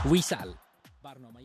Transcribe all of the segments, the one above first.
ویسال برنامه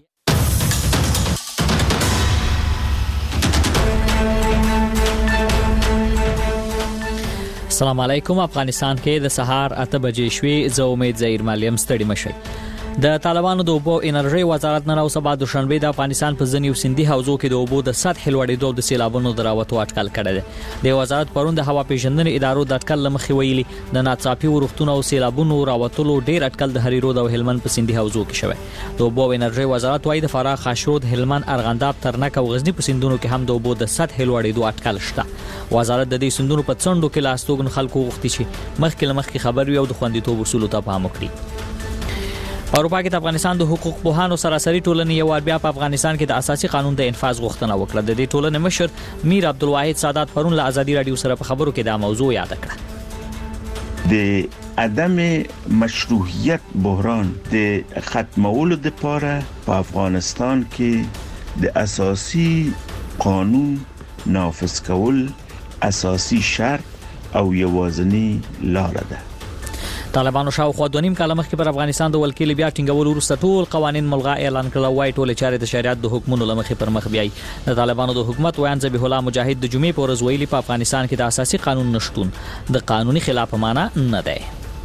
السلام علیکم. افغانستان کې د سهار 8 بجې شوي. زه امید زهیر مالیم ستړي مشئ. د طالبانو د اوبو انرژي وزارت نن او سبا دوشنبه د افغانستان په ځینو سیندي حوزو کې د اوبو د سطح لوړېدو د سیلابونو دراوتو اټکل کړی دی. د وزارت پرون د هوا پیژندنې ادارو د اټکل لمخې ویلي د ناڅاپي ورښتونو او سیلابونو راوتلو ډیر اټکل د هریرود او هلمند په سیندي حوزو کې شوی. د اوبو انرژي وزارت وايي د فراه، خاشرود، هلمند، ارغنداب، ترنک او غزنی په سیندونو کې هم د اوبو د سطح لوړېدو اټکل شته. وزارت د دې سیندونو په څنډو کې لاستوګن خلکو غوښتي چې مخکې خبر وي او د خوندیتوب اصولو ته پام وکړي. اروپا کې د افغانستان د حقوق پوهانو سراسري ټولنې یو بیا په افغانستان کې د اساسي قانون د انفاذ غوښتنه وکړه. د دې ټولنې مشر میر عبدالواحد سادات پرون له ازادي رادیو سره په خبرو کې دا موضوع یاد کړه. د عدم مشروعیت بحران د ختمولو لپاره په افغانستان کې د اساسي قانون نافذ کول اساسي شرط او یوازینی لار ده. طالبانو شاوخوا 2.5 کال مخکې پر افغانستان د ولکې بیا ټینګولو وروسته ټول قوانين ملغا اعلان کړل. وای ټول چارې د شریعت د حکمونو لمخې پر مخ بیاي. د طالبانو د حکومت ویان ذبیح الله مجاهد د جمعې په ورځ ویلي په افغانستان کې د اساسي قانون نشټون د قانوني خلاف معنی نه دی.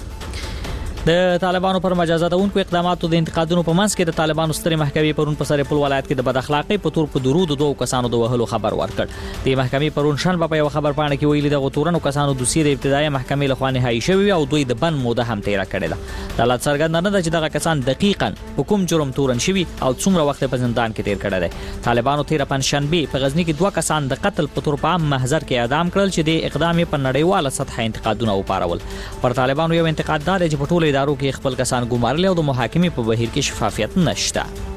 د طالبانو پر مجازاتونکو اقداماتو د انتقادونو په منځ کې د طالبانو سترې محکمې پرون په سرپل ولایت کې د بد اخلاقۍ په تور په درود دوه کسانو د وهلو خبر ورکړ. د محکمې پرون شنبه په یو خبر پاڼه کې ویلي د غوتورنو کسانو دوسیه د ابتدایي محکمې لخوا نهایی شوی او دوی د بند موده هم تیر کړل. د حالت څرګنده نه ده چې دغه کسان دقیقاً حکم جرم تورن شوی او څومره وخت په زندان کې تیر کړل دي. طالبانو تیر پنځشنبه په غزنی کې 2 کسان د قتل په تور په محضر کې اعدام کړل چې د اقدام په نړیواله سطح انتقادونه وپارول. پر طالبانو یو انتقاد دار چې په ټولو ادارو کې خپل کسان ګمارل او د محاکمې په بهیر کې شفافیت نشته.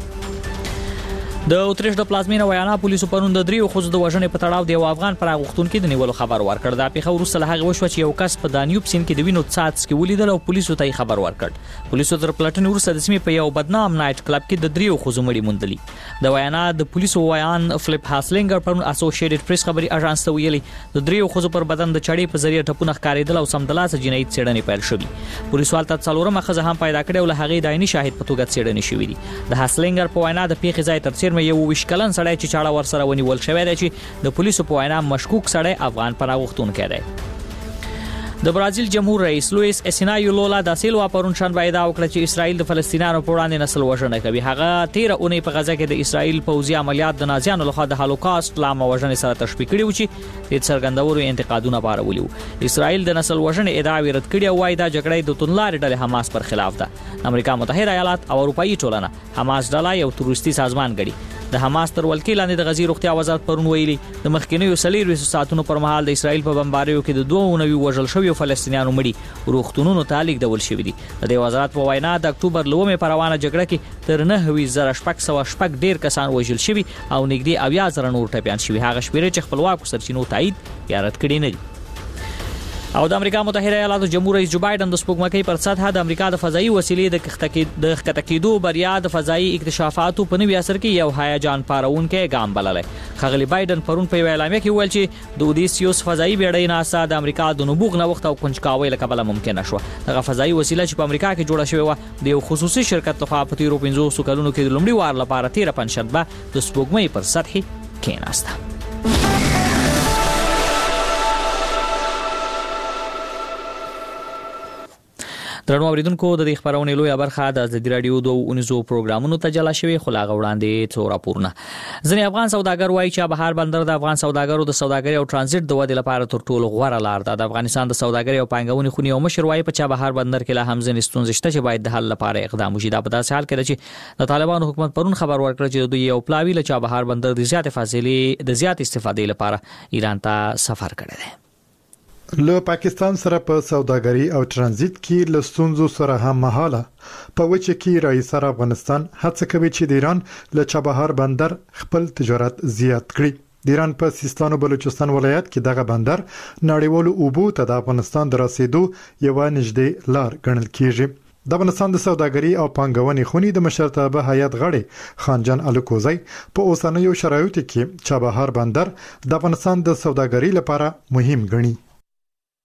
د اوتریش د پلازمینه ویانا پولیسو پرون د دریو خزو د وژنې په تړاو د یو افغان پراغښتونکو د نیولو خبر ورکړ. د پیښه وروسته له هغه وشو چې یو کس په دانیوب سیند کې د وینو څاڅکي کې ولیدل او پولیسو ته خبر ورکړ. پولیسو تر پلټنې وروسته د سیمې په یو بدنام نایټ کلب کې د دریو خزو مړي موندلي. د ویانا د پولیسو ویان فلیپ هاسلینګر پرون اسوسییټډ پریس خبري اژانس ته ویلي د دریو خزو پر بدن د چړې په ذریعہ ټپونه ښکارېدل او سمدلاسه جنایي څېړنې پیل شوې. پولیسو حالت څلورمه خزه هم پیدا کړې او له هغې د عیني شاهد په توګه څېړنې شوې دي. د هاسلینګر په وینا د پیښې ځای تر څیرمه یو وشکلن سړی چې چاړه ورسره ونیول شوی دی چې د پولیسو په وینا مشکوک سړی افغان پناهغښتونکی دی. د برازیل جمهور رئیس لوئیس اسینایو لولا دا سیلوا پرون شنبه ادعا وکړه چې اسرائیل د فلسطینیانو په وړاندې نسل وژنه کوي. هغه 13 اونۍ په غزه کې د اسرائیل پوځي عملیات د نازیانو لخوا د هولوکاست لامه وژنې سره تشبیه کړي و چې د څرګندولو انتقادونه پارولي وو. اسرائیل د نسل وژنې ادعا رد کړې او وايي دا جګړه د توندلارې ډلې حماس پر خلاف ده. امریکا متحده ایالات او اروپאי ټولنه حماس ډله یو تروریستي سازمان ګڼي. د حماس تر ولکې لاندې د غزي روغتیا وزارت پرون ویلي د مخکینیو 24 ساعتونو پر مهال د اسرائیل په بمباریو کې د 2 وژل شویو فلسطینیانو مړي روغتونونو ته لیږدول شوي دي. د دې وزارت په وینا د اکتوبر لومې پر روانه جګړه کې تر 9,600 ډیر کسان وژل شوي او نږدې 80,000 نور ټپيان شوي. هغه شمیرې چې خپلواکو سرچینو تایید یا رد کړي نه دي. او د امریکا متحده ایالاتو جمهور رئیس جو بایدن د سپوږمکۍ پر سطح د امریکا د فضایي وسیلې د ښکته کېدو بریا د فضایي اکتشافاتو په نوي عصر کې یو هیجان پارونکی ګام بللی. ښاغلي بایدن پرون په یو اعلامیه کې وویل چې د اودیسیوس فضایي بیړۍ ناسا د امریکا د نبوغ نوښت او کنجکاوۍ له کبله ممکنه شوه. دغه فضایي وسیله چې په امریکا کې جوړه شوې وه د یو خصوصي شرکت لخوا په تیرو 50 کلونو کې د لومړي وار لپاره 13 پنجشنبه د سپوږمۍ پر سطح کېناسته. درنو اوریدونکو د دې خبرونې لویه برخه د ازادي رادیو 2 پروګرامونو ته جلا شوی خو لاغه وړاندې څو راپورونه. ځینې افغان سوداګر وایي چې بهار بندر د افغان سوداګرو د سوداګرۍ او ترانزیت د ودې لپاره تر ټولو غوره لار ده. د افغانستان د سوداګرۍ او پانګونې خونې یو مشر وایي په چابهار بندر کې لا هم ځینې ستونزې شته چې باید د حل لپاره اقدام وشي. دا په داسې حال کې ده چې د طالبانو حکومت پرون خبر ورکړ چې دوی یو پلاوی له چابهار بندر د زیات فاصلې د زیات استفادې لپاره ایران ته سفر کړی دی. له پاکستان سره په سوداګري او ترانزیت کې له ستونزو سره هم مهاله په وجه کې رئیس افغانستان هڅه کوي چې د ایران له چابهار بندر خپل تجارت زیات کړي. د ایران په سیستان او بلوچستان ولایت کې دغه بندر نړیوالو اوبو ته د افغانستان د رسیدو یو نږدې لار ګڼل کیږي. د افغانستان د سوداګري او پانګونې خونې د مشرتابه هیئت غړي خانجان الکوزی په اوسنیو شرایطو کې چابهار بندر د افغانستان د سوداګري لپاره مهم ګڼي.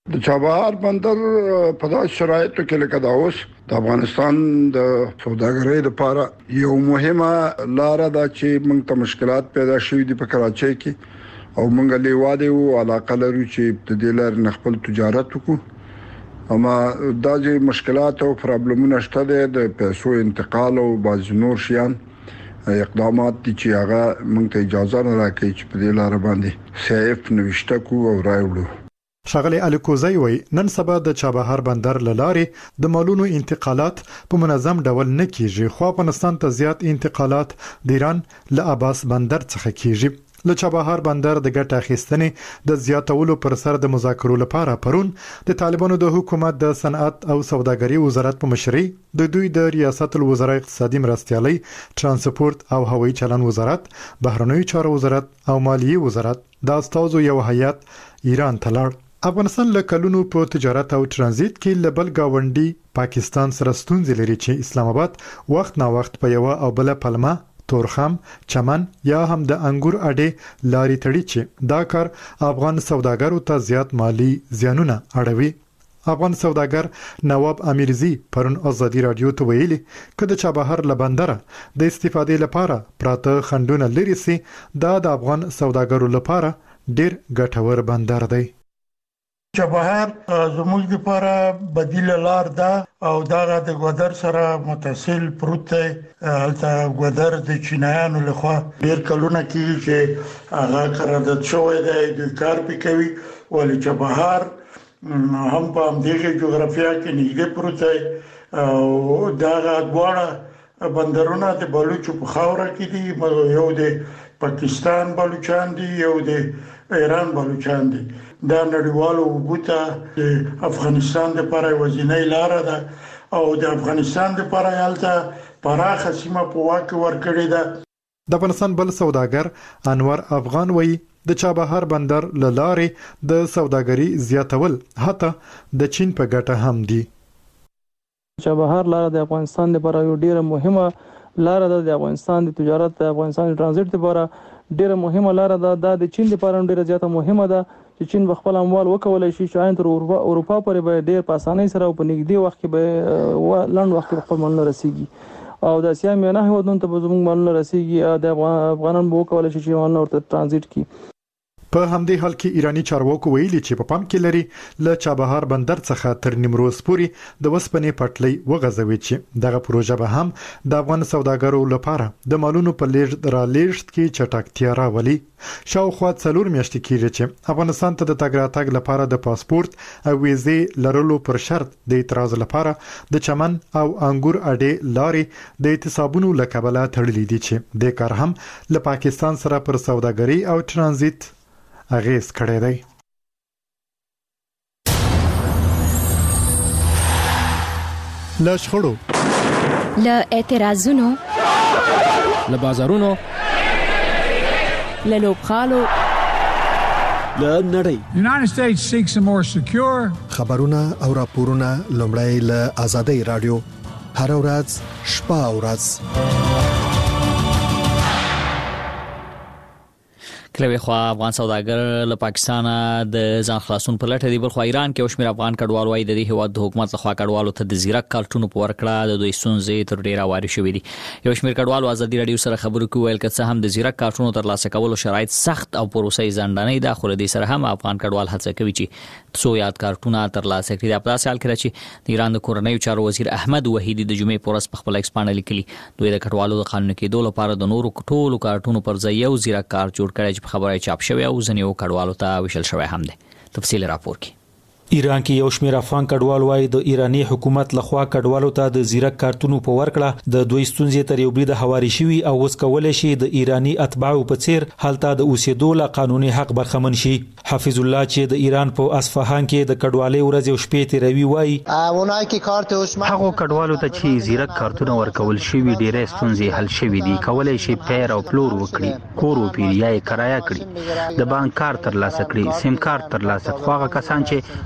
د چابهار بندر په داسې شرایطو کې لکه دا اوس د افغانستان د سوداګرۍ لپاره یو مهمه لار ده چې موږ ته مشکلات پیدا شوي دي په کراچۍ کې او موږ لیواده او علاقه لرو چې د دې لار خپل تجارت وکړو اما دا چې مشکلات او پرابلمونه شته د پیسو انتقال او باز نور شیان اقدامات دي چې هغه موږ ته اجازه نه راکړي چې په دې لار باندې سیف نوښته کو او راوړو. ښاغلی الکوزی وی نن سبا د چابهار بندر لارې د مالونو انتقالات په منظم ډول نه کیږي خو افغانستان ته زیات انتقالات د ایران له عباس بندر څخه کیږي. له چابهار بندر د ګټه اخیستنې د زیاتولو پر سر د مذاکرو لپاره پرون د طالبانو د حکومت د صنعت او سوداګرۍ وزارت په مشرۍ د دوی د ریاست الوزرا اقتصادي مرستیالي ترانسپورت او هوایي چلن وزارت بهرنیو چارو وزارت او مالیې وزارت د استازو یو هیئت ایران ته لاړ. افغانستان له کلونو په تجارت او ترانزیت کې لبل گاونډي پاکستان سره ستونزې لري چې اسلام آباد وخت نا وخت په یو او بل پلمه تورخم چمن یا هم د انګور اډې لاري تړي چې دا کار افغان سوداګرو ته زیات مالی زیانونه اړوي. افغان سوداګر نواب امیرزی پرون ازادي رادیو ته ویلي کله چې چابهار لبندره د استفادې لپاره پراته خندونه لري سي دا د افغان سوداګرو لپاره ډیر ګټور بندر دی. چابهار زموږ لپاره بدیل لار ده او دا د ګودر سره متصل پروت دی. هلته ګودر د چینایانو لخوا ډیر کلونه کې چې هغه قرارداد شوی دی د کار پکوي ولې چابهار هم په همدغه جغرافیا کې نږدې پروت دی او دا دواړه بندرونه د بلوچو په خاوره کې دي یو د پاکستان بلوچستان دي یو د ایران بلوچستان دي. دا نړیوالو وګړو د افغانستان لپاره وزینۍ لار ده او د افغانستان لپاره یالته پراخه سیمه په واکه ورکړې ده. د افغانستان بل سوداګر انور افغان وی د چابهار بندر لارې د سوداګرۍ زیاتول حتی د چین په ګټه هم دي. چابهار لار د افغانستان لپاره یو ډیره مهمه لار ده. د افغانستان د تجارت د افغانستان د ترانزیت لپاره ډیره مهمه لار ده. د چین لپاره ډیره زیاته مهمه ده چې چین بخپل اموال وکولای شي چې تر اروپا پورې به ډیر په اسانۍ سره او په نږدې وخت کې به لنډ وخت کې خپل مالونه رسیږي او د اسیا میانه هیوادونو ته به زموږ مالونه رسیږي. د افغانان به وکولای شي چې مالونه ورته ترانزیت کړي. په همدې حال کې ایرانی چارواکو ویلي چې په پام کې لري له چابهار بندر څخه تر نیمروز پورې د وسپنې پټلۍ وغځوي چې دغه پروژه به هم د افغان سوداګرو لپاره د مالونو په لیږد را لیږد کې چټکتیا راولي. شاوخوا 4 میاشتې کېږي چې افغانستان ته د تګ راتګ لپاره د پاسپورت او ویزې لرلو پر شرط د اعتراض لپاره د چمن او انګور اډې لارې د اعتصابونو لکبله تړلې دي چې د کار هم له پاکستان سره پر سوداګرۍ او ترانزیت اغیز کړی دی. له شخړو له اعتراضونو له بازارونو له لوبخالو له نړۍ United States seeks a more secure خبرونه او راپورونه لومړی له آزادۍ رادیو هر ورځ شپه او ورځ کله خو افغان سوداګر له پاکستان د ځان خلاصون په لټه دی بل خو ایران کې وشمیر افغان کډوال وای د دې هواد د حکومت لخوا کډوالو ته د زیرک کارتونو په ورکړه د دوی سونځې تر ډیره واري شوې دي. یو شمیر کډوال ازادي رادیو سره خبرو کوي ویل کڅه هم د زیرک کارتونو تر لاسه کولو شرایط سخت او پروسې ځندنې د خور دي سره هم افغان کډوال هڅه کوي چې څو یاد کارتونه تر لاسه کړي. د پلاس حال کې چې د ایران د کورنیو چارو وزیر احمد وحیدی د جمعې پورس په خپل ایکسپانډ لیکلي دوی د کډوالو د قانون کېدو لپاره د نورو ټولو کارتونو پر ځای یو زیرک کارت جوړ کړي چې خبره چاپ شوی او ځنیو کډوالو ته وشل شوی هم دی. تفصیل راپور کې ایران کې یو شمېر افغان کډوال وای د ایرانی حکومت لخوا کډوالو ته د زیرک کارتونو په ورکړه د دوی ستونزې تر یو بریده هواري شوی او اوس کولای شي د ایرانی اتباعو په څیر حالت د اوسېدو له قانوني حق برخمن شي. حافظ الله چې د ایران په اصفهان کې د کډوالۍ ورځ او شپې تیروي وای هغه کډوالو ته چې زیرک کارتونه ورکول شوی ډیره ستونزې حل شوی دي. کولای شي پیر او پلور وکړي کور او پیریای کرایه کړي د بانک کارت تر لاسه کړي سیم کارت تر لاسه. خو هغه کسان چې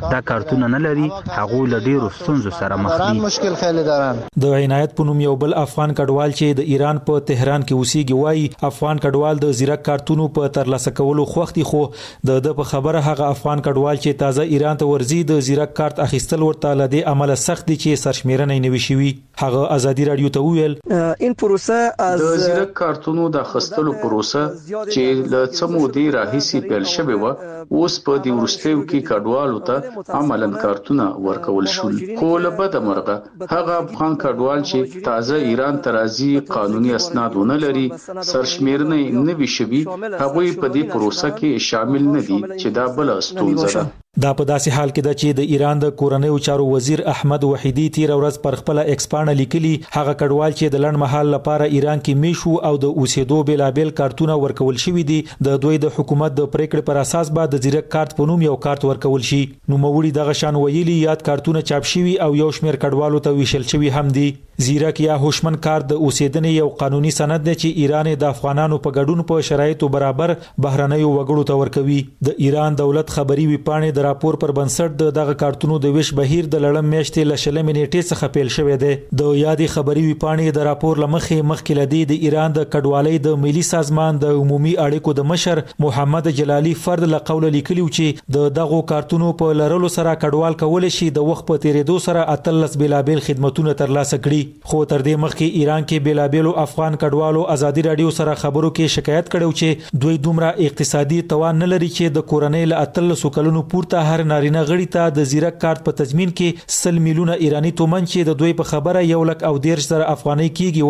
دا کارتونه نه لري هغه له ډیرو ستونزو سره مخ دي. مشکل خیلی دارن. د عنایت په نوم یو بل افغان کډوال چې د ایران په تهران کې اوسېږي وایي افغان کډوال د زیرک کارتونو په ترلاسه کولو خوختي خو د په خبره هغه افغان کډوال چې تازه ایران ته ورځي د زیرک کارت اخیستل ورته لدی عمل سخت دي چې سرشمیرنه نه وشي. هغه ازادي رادیو ته ویل این پروسه از د زیرک کارتونو د خستلو پروسه چې له څمو دی راهیسي پیل شوی و اوس په دی ورستیو کې کډوالو ته عملاً کارتونه ورکول شول. خو له بده مرغه هغه افغان کډوال چې تازه ایران ته راځي قانوني اسناد ونه لري سرشمیرنه نه وشي هغه په دې پروسه کې شامل نه دي چې دا بل ستونزه ده. دا په داسې حال کې ده چې د ایران د کورنیو چارو وزیر احمد وحیدی تیر ورځ پر خپل ایکسپانه لیکلي هغه کډوال چې د لړ مهال لپاره ایران کې میشو او د اوسېدو بلابل کارتونه ورکول شوی دي د دوی د حکومت د پریکړې پر اساس به د زیرک کارت په نوم یو کارت ورکول شي. نو موړي دغه شان ویلي یاد کارتونه چاپ شوی او یو شمیر کډوالو ته ویشل شوی هم دي. زیرک یا هوشمن کارت د اوسېدنې یو قانوني سند دی چې ایران د افغانانو په ګډون په شرایطو برابر بهرنیو وګړو ته ورکوي. د ایران دولت خبري ویپاڼې د راپور پر بنسټ دغه کارتونو د ویش بهیر د لړم میاشتې ل شلمې نیټې څخه پیل شوې ده. د یادې خبري ویپاڼې د راپور مخکې لدی د ایران د کډوالۍ د ملي سازمان د عمومي اړیکو د مشر محمد جلالی فرد له قوله لیکلی چې دغه کارتونو په لرلو سره کډوال کول شي د وخت په تیریدو سره اتلس بلابل خدماتونه ترلاسه کړي. خو تر دې مخکې ایران کې بلابلو افغان کډوالو ازادي رادیو سره خبرو کې شکایت کړو چې دوی دومره اقتصادي توان نه لري چې د کورنۍ له اتلس کلونو پورته هر نارینه غړي ته د زیرک کارت په تضمین کې 100 میلیونه ایرانی تومن چې د دوی په خبره 1,10,000 افغانۍ کېږي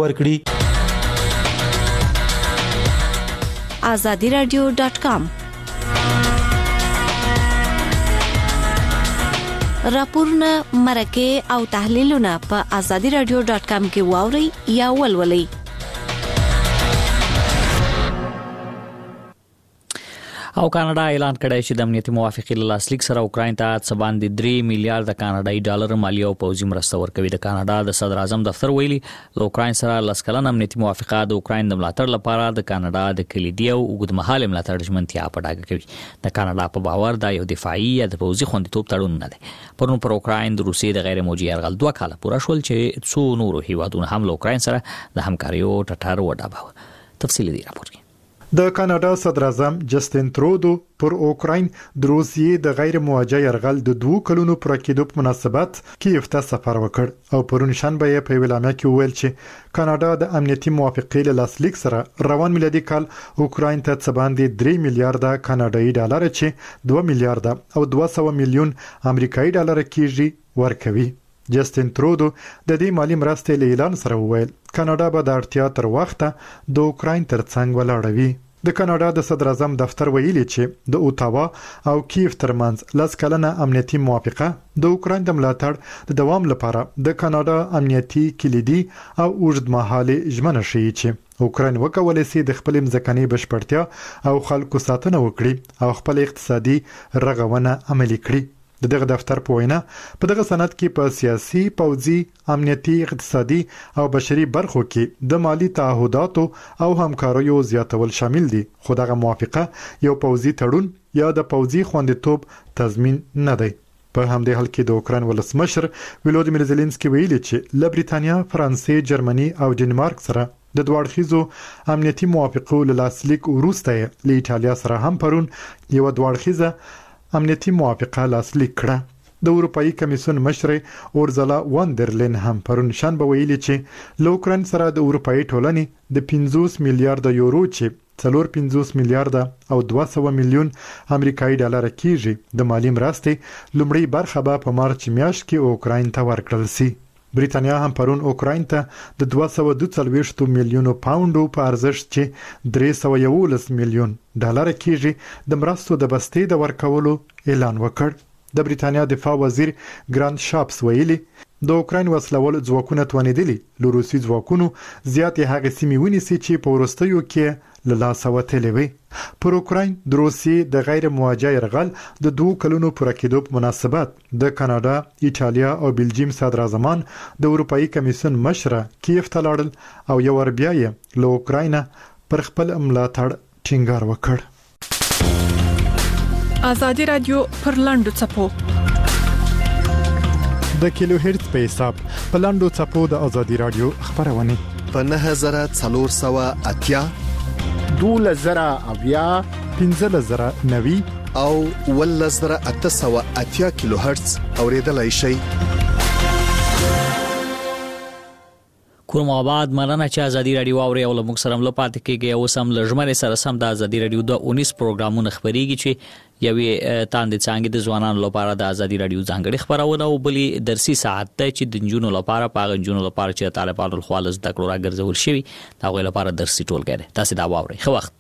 ورکړي. azadiradio.com راپورونه مرکه او تحلیلونه په azadiradio.com کې واوري یا ولولئ. او کاناډا اعلان کړی چې د امنیتي موافقې له لاسلیک سره اوکراین ته څه 3 میلیارډ کاناډایي ډالر مالی او پوځي مرسته ورکوي. د کاناډا د صدر اعظم دفتر ویلي له اوکراین سره لاسکلن امنیتي موافقه د اوکراین د ملاتړ لپاره د کاناډا د کلیدي او اوږدمهاله ملاتړ ژمنتیا په ډاګه کوي. د کاناډا په باور دا یو دفاعي یا د پوځي خوندیتوب تړون نه دی. پرون پر اوکراین د روسیې د غیر موجي یرغل 2 کاله پوره شول چې څو نورو هیوادونو هم له اوکراین سره د همکاریو ټټر وډاباوه. تفصیل دی راپور کې. د کاناډا صدر اعظم جسټین ترودو پر اوکراین د روسیې د غیر موجه یرغل د 2 کلونو پر کېدو په مناسبت کیف ته سفر وکړ او پرون شنبه یې په ویلامه کې ویل چې کاناډا د امنیتي موافقې له لاسلیک سره روان میلادي کال اوکراین ته څه باندې 3 میلیارډ کاناډایي ډالر چې 2 میلیارډ او 200 میلیون امریکایي ډالر کېږي ورکوي. جسټین ترودو د دې مالی مرستې له اعلان سره وویل کاناډا به د اړتیا تر وخته د اوکراین ترڅنګ ولاړوي. د کاناډا د صدر اعظم دفتر ویلي چې د اوټاوا او کیف ترمنځ لاس کلنه امنیتي موافقه د اوکراین د ملاتړ د دوام لپاره د کاناډا امنیتي کلیدي او اوږدمهاله ژمنه شي چې اوکراین وکولای شي د خپل ځمکني بشپړتیا او خلکو ساتنه وکړي او خپل اقتصادي رغونه عملي کړي. دغه دفتر په وینا په دغه سند کې په سیاسي، پوځي، امنیتي، اقتصادي او بشري برخو کې د مالی تعهداتو او همکاریو زیاتول شامل دي. خو دغه موافقه یو پوځي تړون یا د پوځي خوندیتوب تضمین نه دی. په همدې حال کې د اوکراین ولسمشر ولودیمیر زيلنسکي ویلي چې له بریتانیا، فرانسې، جرمني او ډنمارک سره د دوه اړخیزو امنیتي موافقو له لاسلیک وروسته له ایټالیا سره هم پرون یو دوه اړخیزه امنیتي موافقه لاسلیک کړه. د اروپאי کمیسیون مشر اورزلا واندرلین هم پرون شنبه ویلي چې له اوکراین سره د اروپאי ټولنې د 50 میلیارډ یورو چې 450 میلیارډ او 200 میلیون امریکایي ډالر کېږي د مالی مرستې لومړی برخه به په مارچ میاشت کې اوکراین ته ورکړل شي. بریتانیا هم پرون اوکراین ته د 242 میلیونو پاونډو په ارزښت چې 311 میلیون ډالر کېږي د مرستو د بستې د ورکولو اعلان وکړ. د بریتانیا دفاع وزیر ګراند شاپس ویلي د اوکراین وسلوال ځواکونه توانیدلي له روسي ځواکونو زیاتې هغه سیمې ونیسي چې په وروستیو کې له لاسه وتلې وي. پر اوکراین د روسیې د غیر موجه یرغل د 2 کلونو پوره کېدو په مناسبت د کاناډا، ایټالیا او بلجیم صدر اعظمان د اروپאי کمیسیون مشره کیف ته لاړل او یو ور بیا یې له اوکراین پر خپل ملاتړ ټینګار وکړ. آزادي رادیو پر لاندو چپو د کیلو هرتز په حساب په لاندو چپو د ازادي رادیو خبرونه په 9480 12090 15090 او 11880 کیلو هرتز اوریدلای شئ. کوم آباد مننه چې ازادي رادیو اوري او موږ سره ملپات کېږي او سم لږمره سره سم د ازادي رادیو د 19 پروګرامونه خبريږي چې یوې تاندې څنګه د ځوانانو لپاره د ازادي رادیو ځانګړي خبرونه او بلی درسي ساعت ته چې د جنونو لپاره پاغ جنونو لپاره چې طالبانو خالص د کړو راګرځول شي دا غوې لپاره درسي ټولګي ده. تاسو دا واوري خو وخت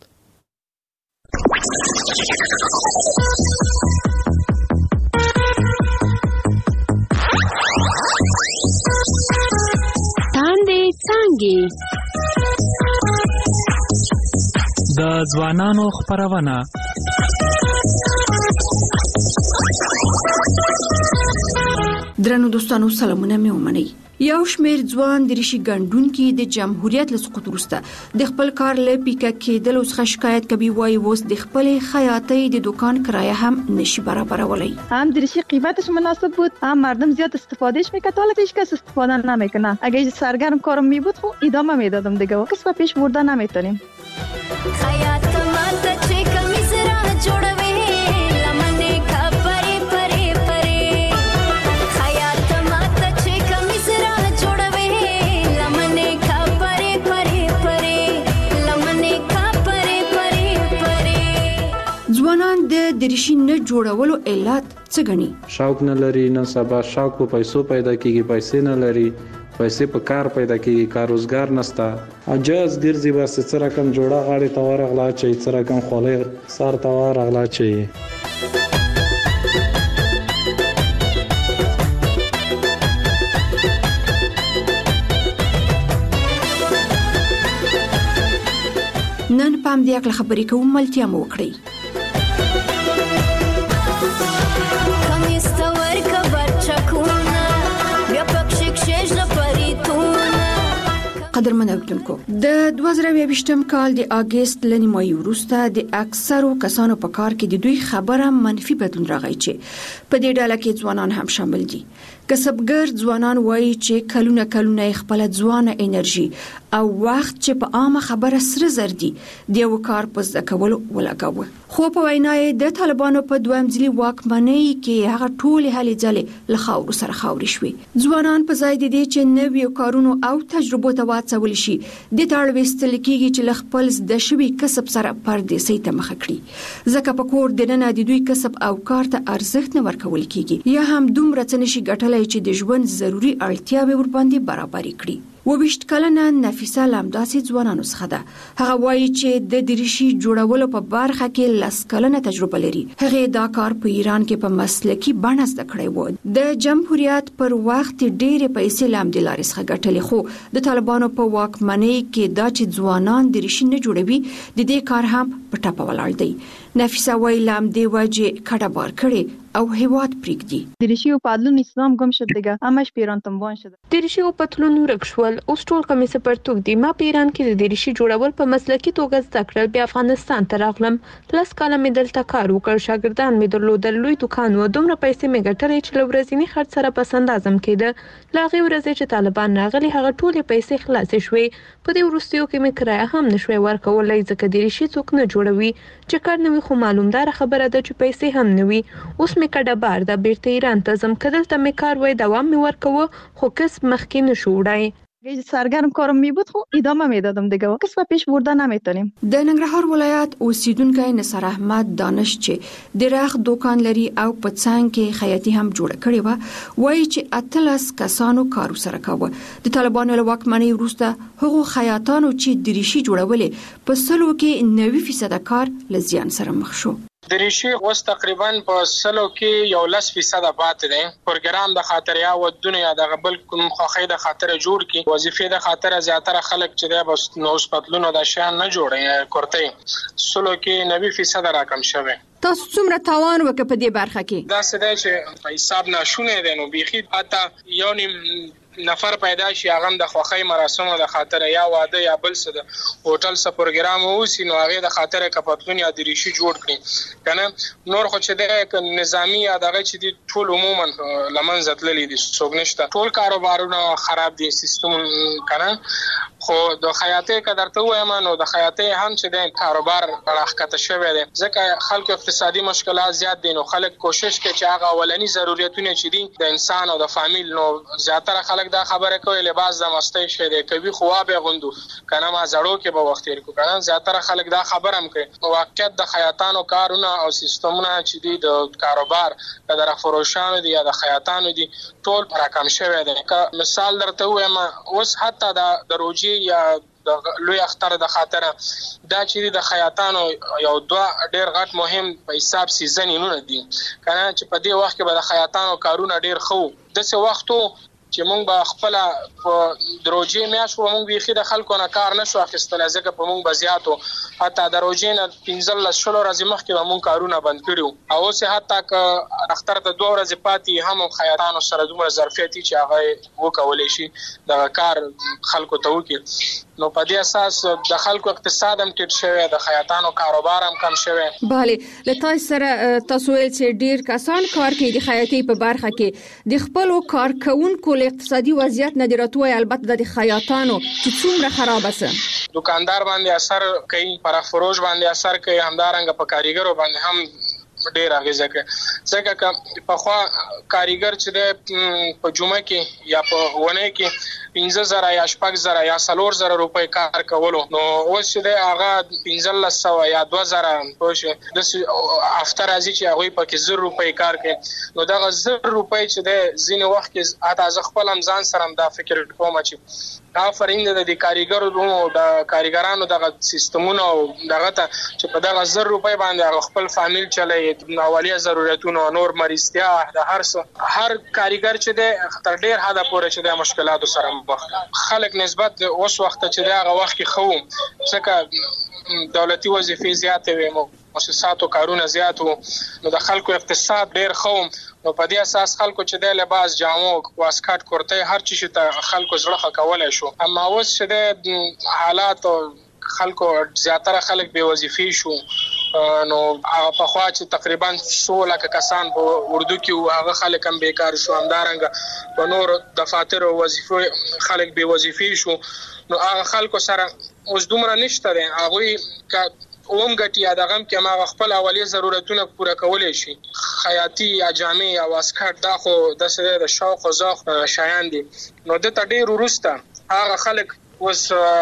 د ځوانانو خبرونه درنو دوستانو سلامونه مې ومنئ. یو شمېر ځوان د ریشي ګڼډون کې د جمهوریت له سقوط وروسته د خپل کار له پیکه کېدلو څخه شکایت کوي. وایي اوس د خپل خیاطۍ د دکان کرایه هم نشي برابرولای. هم د ریشی قیمتش مناسب بود، هم مردم زیاد استفادهش میکرد. حالا هیچ کس استفاده نمیکنه. اگه سرگرم کارم می بود خب ادامه میدادم دیگه. کس با پیش برده نمیتونیم. خیاط کمات چه کمیز را جوړوي لمنه خبرې پرې پرې خیاط کمات چه کمیز را جوړوي لمنه خبرې پرې پرې لمنه خبرې پرې پرې. ځوانان د ریشي نه جوړولو علت څه غني؟ شوق نه لري. نن سبا شوق په پیسو پیدا کیږي، پیسې نه لري، پیسې په کار پیدا کیږي، کار روزګار نشته. اجازه ګرځي بس څه رقم جوړه غاړي توار غلا چي څه رقم خولې سار توار غلا چي. نن پام دې خپل خبرې کوم ملتیا مو وکړي. کمیستور کبر چکونه بیا پکشک شش پریتونه. قدرمن اوریدونکو، د 2022م کال د اگست لنیمایي وروسته د اکثرو کسانو په کار کې د دوی خبره منفي بدلون راغی چې په دې ډله کې ځوانان هم شامل دي. کسبګر ځوانان وایي چې کلونه خپل ځوانه انرژي او وخت چې په عامه خبره سره زر دي د یو کار په ځکه کولو ولګاوه. خو په وینای د طالبانو په دویم ځلي واکمنۍ کې هغه ټول هلي ځلې له خاورو سره خاوري شوي. ځوانان په ځای دي چې نوې کارونو او تجربو ته واڅول شي د تاړ وستل کېږي چې خپل د شوي کسب سره پردیسۍ ته مخ کړي. ځکه په کور دننه د دوی کسب او کار ته ارزښت نه ورکول کېږي یا هم دومره څه نشي ګټلای چې د ژوند ضروري اړتیاوې ورباندې برابر کړي. 22 کلنه نفیسه لمداسي ځوانانو څخه ده. هغه وایي چې د ریشي جوړولو په برخه کې 10 کلنه تجربه لري. هغه دا کار په ایران کې په مسلکي بڼه زده کړی و. د جمهوریت پر وخت ډېرې پیسې لامدې لارې څخه ګټلې، خو د طالبانو په واکمنۍ کې دا چې ځوانان د ریشي نه جوړوي د دې کار هم په ټاپه ولاړ دی. نفیسه وایي لامدې وجه کډه بار کړي او هیواد پریږدي. د ریشي او پادلون اسلام ګم شد دیگه همش پیران تنبان شد. د ریشي او پتلون ورکشول اوس ټول کمیسه پرتوک دی. ما پیران کې د ریشي جوړول په مسلکي توګه زده کړل. بیا افغانستان ته راغلم. 10 کاله مې دلته کار وکړ. شاګردان مې درلودل. لوی دکان و. دومره پیسې مې ګټلې چې لورزینی خرڅ سره پسند اعظم کېده. لاغي ورځې چې طالبان راغلي هغه ټولې پیسې خلاصې شوې. په دې وروستیو کې مې کرایه هم نشوي ورکولای ځکه د ریشي څوک نه جوړوي. چې کار نوې خو معلومدار خبره ده چې پیسې هم نوي. اوس مې کډه بار د بیرته ایران ته زم کدل ته مې کار وای دوام مې ورکوه خو کس مخکې نشو وړای. اگه سرگرم کارم می بود خب ادامه میدادم دیگه. کس با پیش برده نمیتونیم. د ننګرهار ولایت اوسیدونکو نصر احمد دانش چې د راغ دکان لري او په څنګ کې خیاطي هم جوړ کړی و، وایي چې 18 کسانو کار سره کاوه. د طالبانو له واکمنۍ وروسته هغو خیاطانو چې د ریشي جوړولې په 100 کې 90% کار لزیان سره مخ شو. د ریشي اوس تقریبا په 100 کې 11% پاتې دي. پروګرام د خاطر یا ودونه د غبل کوم خوخې د خاطر جوړ کی وظیفې د خاطر زیاتره خلک چې د بس نوښ پتلونو د شان نه جوړي کوړته 100 کې 90% راکم شوه. تاسو څومره تاوان وکړ په دې برخه کې؟ دا څه دی چې په حساب ناشونه دي نو بيخي اته یو نیم نفر پیدا شي هغه د خوخی مراسم د خاطر یا واده یا بل څه د هوټل څخه پروګرام ووسی نو هغه د خاطر کپتون یا دریشي جوړ کړي کنه نور خو چې د نظامی یا دغه چې د ټول عموما لمن زتللی دي څوک نشته ټول کاروبارونه خراب دي سیستم کنه خو د خیاطۍ قدرته وایم نو د خیاطۍ هم چې د کاروبار راخته شوی دی ځکه خلکو اقتصادي مشکلات زیات دي نو خلک کوشش کوي چې هغه اولنی ضرورتونه چې دي د انسان او د فامیل نو زیاتره خلک دا خبره کوي لباس د مستۍ شه دی کوي خو به غوندو کنه ما زړو کې به وخت تیر کو کنه زیاتره خلک دا خبره هم کوي واقعیت د خیاطانو کارونه او سیستمونه چې دي د کاروبار د فروشانو دي یا د خیاطانو دي ټول راکم شوی دی مثال درته وایم اوس حتی د روجي یا د لوی اختر د خاطر دا چې د خیاطانو یو دوه ډیر غټ مهم په حساب سیزنونه دي کنه چې په دې وخت کې به د خیاطانو کارونه ډیر خو د څه وختو چې مونږ به خپل په دروجي میاشو مونږ به خې د خلکو نه کار نشو اخیستل ځکه په مونږ بزیاتو حتی دروجي نه 15 شلو ورځې مخکې مونږ کارونه بند کړو او اوس حتی ک اختر ته 2 ورځې پاتې هم خیاطانو سره دومره ظرفیت چې هغه وکولې شي د کار خلکو ته وکړي نو په دې اساس د خلکو اقتصاد هم ټیټ شوی د خیاطانو کاروبار هم کم شوی bale لته سره تاسو چې ډیر کسان کار کوي د خیاطۍ په برخه کې د خپل کارکونکو له اقتصادي وضعیت نه دراتوي البته د خیاطانو چې څومره خراب است دکاندار باندې اثر کوي پر فروش باندې اثر کوي همدارنګ په کاریګرو باندې هم ډیر اغیزه کوي ځکه په خوا کاریګر چې د په جمعه کې یا په ونه کې 15000 یا 6000 یا 3000 روپۍ کار کولو نو اوس چې د هغه 1500 یا 2000 پوه د افتر ازي چې هغه په کې 0 روپۍ کار کوي نو دا 0 روپۍ چې د زین وخت کې اته ځ خپل امزان سره دا فکر کوم چې دا فرینده د کاریګرو د کاریګرانو د سیستمونو دغه ته چې په دغه 0 روپۍ باندې خپل فامیل چلای اولیه ضرورتونو نور مریضتیا د هر کاریګر چې د تر ډیر حدا پورې چې د مشکلاتو سره مخ خلک نسبت اوس وخت چې دغه وخت کې خو څنګه دولتي وظیفې زیاتې وي مؤسساتو کارونه زیات وو نو د خلکو اقتصاد ډیر خو نو په دې اساس خلکو چې د لباس جامو واسکټ کورته هر چی شته خلکو زړه کولای شو اما اوس چې د حالات خلکو زیاتره خلک بے وظیفې شو نو په خوا چې تقریبا 16 کسان په اردو کې هغه خلک هم بیکار شو همدارنګ په نور دفاتر او وظیفو خلک بے وظیفې شو نو هغه خلکو سره اوس دومره نشته دي هغه اومګټي یا دغه کې ما خپل اولیه ضرورتونه پوره کولای شي خیاطي یا جامې یا واسکټ دا خو د سره د شوق او ذوق شایان دي نو د ډیر ورسته هغه خلک اوس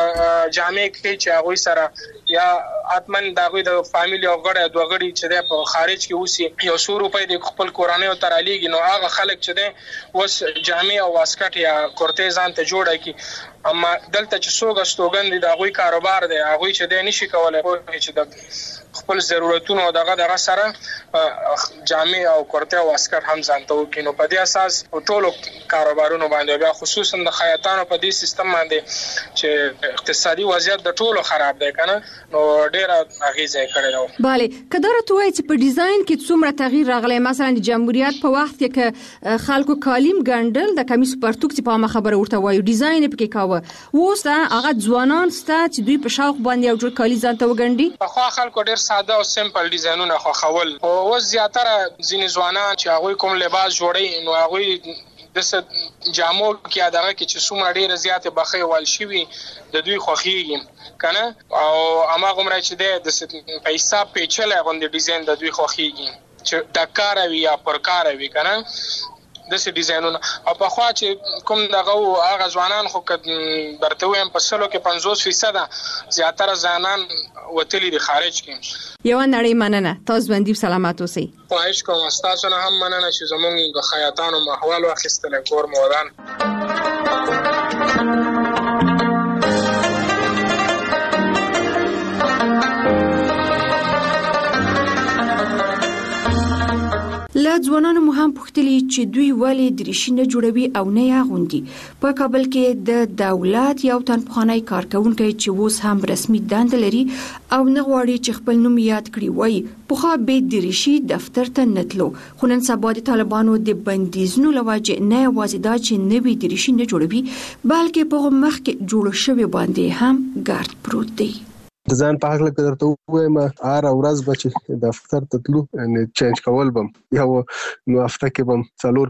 جامې کې چې هغه سره یا اتمن دغه د فامیلی او غړي دوه غړي چې د په خارج کې اوسي یو 100 روپۍ د خپل کورانه او ترالیږي نو هغه خلک چې د اوس جامې او واسکټ یا کورته ځان ته جوړه کی اما دلته چې څوګه ستوګند د هغه کاروبار دی هغه چې د نشي کولای چې د خپل ضرورتونو دغه سره جامې او کورته او واسکټ هم ځان ته وکینو په دې اساس ټولو کاروبارونو باندې بیا خصوصا د خیاطانو په دې سیستم باندې چې اقتصادي وضعیت د ټولو خراب دی کنه نو ډیر اغیزه کړی نو bale کدار توای چې په ډیزاین کې څومره تغییر راغلی مثلا د جمهوریت په وخت کې خلکو کالیم ګندل د کمیس پرتوک چې په ما خبره ورته وایو ډیزاین پکې کاوه ووس هغه ځوانان ست چې دوی په شوق باندې یو جوړ کالی ځان ته وګڼي په خو خلکو ډیر ساده او سمپل ډیزاینونه خو خول او زیاتره ځینې ځوانان چې هغه کوم لباس جوړي نو هغه د جامو کې دغه کې چې څومره ډیره زیاته بخي وال شي د دوی خوخيږي کنه او اما کومره چې د پیسې پیچلې غونډه ډیزاین د دوی خوخيږي چې د کار وی یا پر کار وی کنه د سې ډیزاینونه او په خوا چې کوم دغه هغه ځوانان خو درته وایم په سلو کې 50% زیاتره ځوانان وتلی د خارج کې یو نړۍ مننه تاسو باندې سلامات اوسئ خواهش کوم تاسو نه هم مننه چې زموږ د خیاطانو محوال واخیستل کور مودان له ځوانانو مو هم پوښتلي چې دوی ولې دریشي نه جوړوي او نه یې اغوندي. په کابل کې د دولت یو تن پخوانی کارکونکی چې اوس هم رسمي دنده لري او نه غواړي چې خپل نوم یاد کړي وایي پخوا به دریشي دفتر ته نه تلو، خو نن سبا د طالبانو د بندیزونو له وجې نه یوازې دا چې نوې دریشي نه جوړوي بلکې په هغو مخکې جوړ شوي باندې هم ګارد پروت دی. د ځان په حق لکه درته وایم هر ورځ به چې دفتر ته تلو یعنې چینج کول بم یا نو هفته کې بم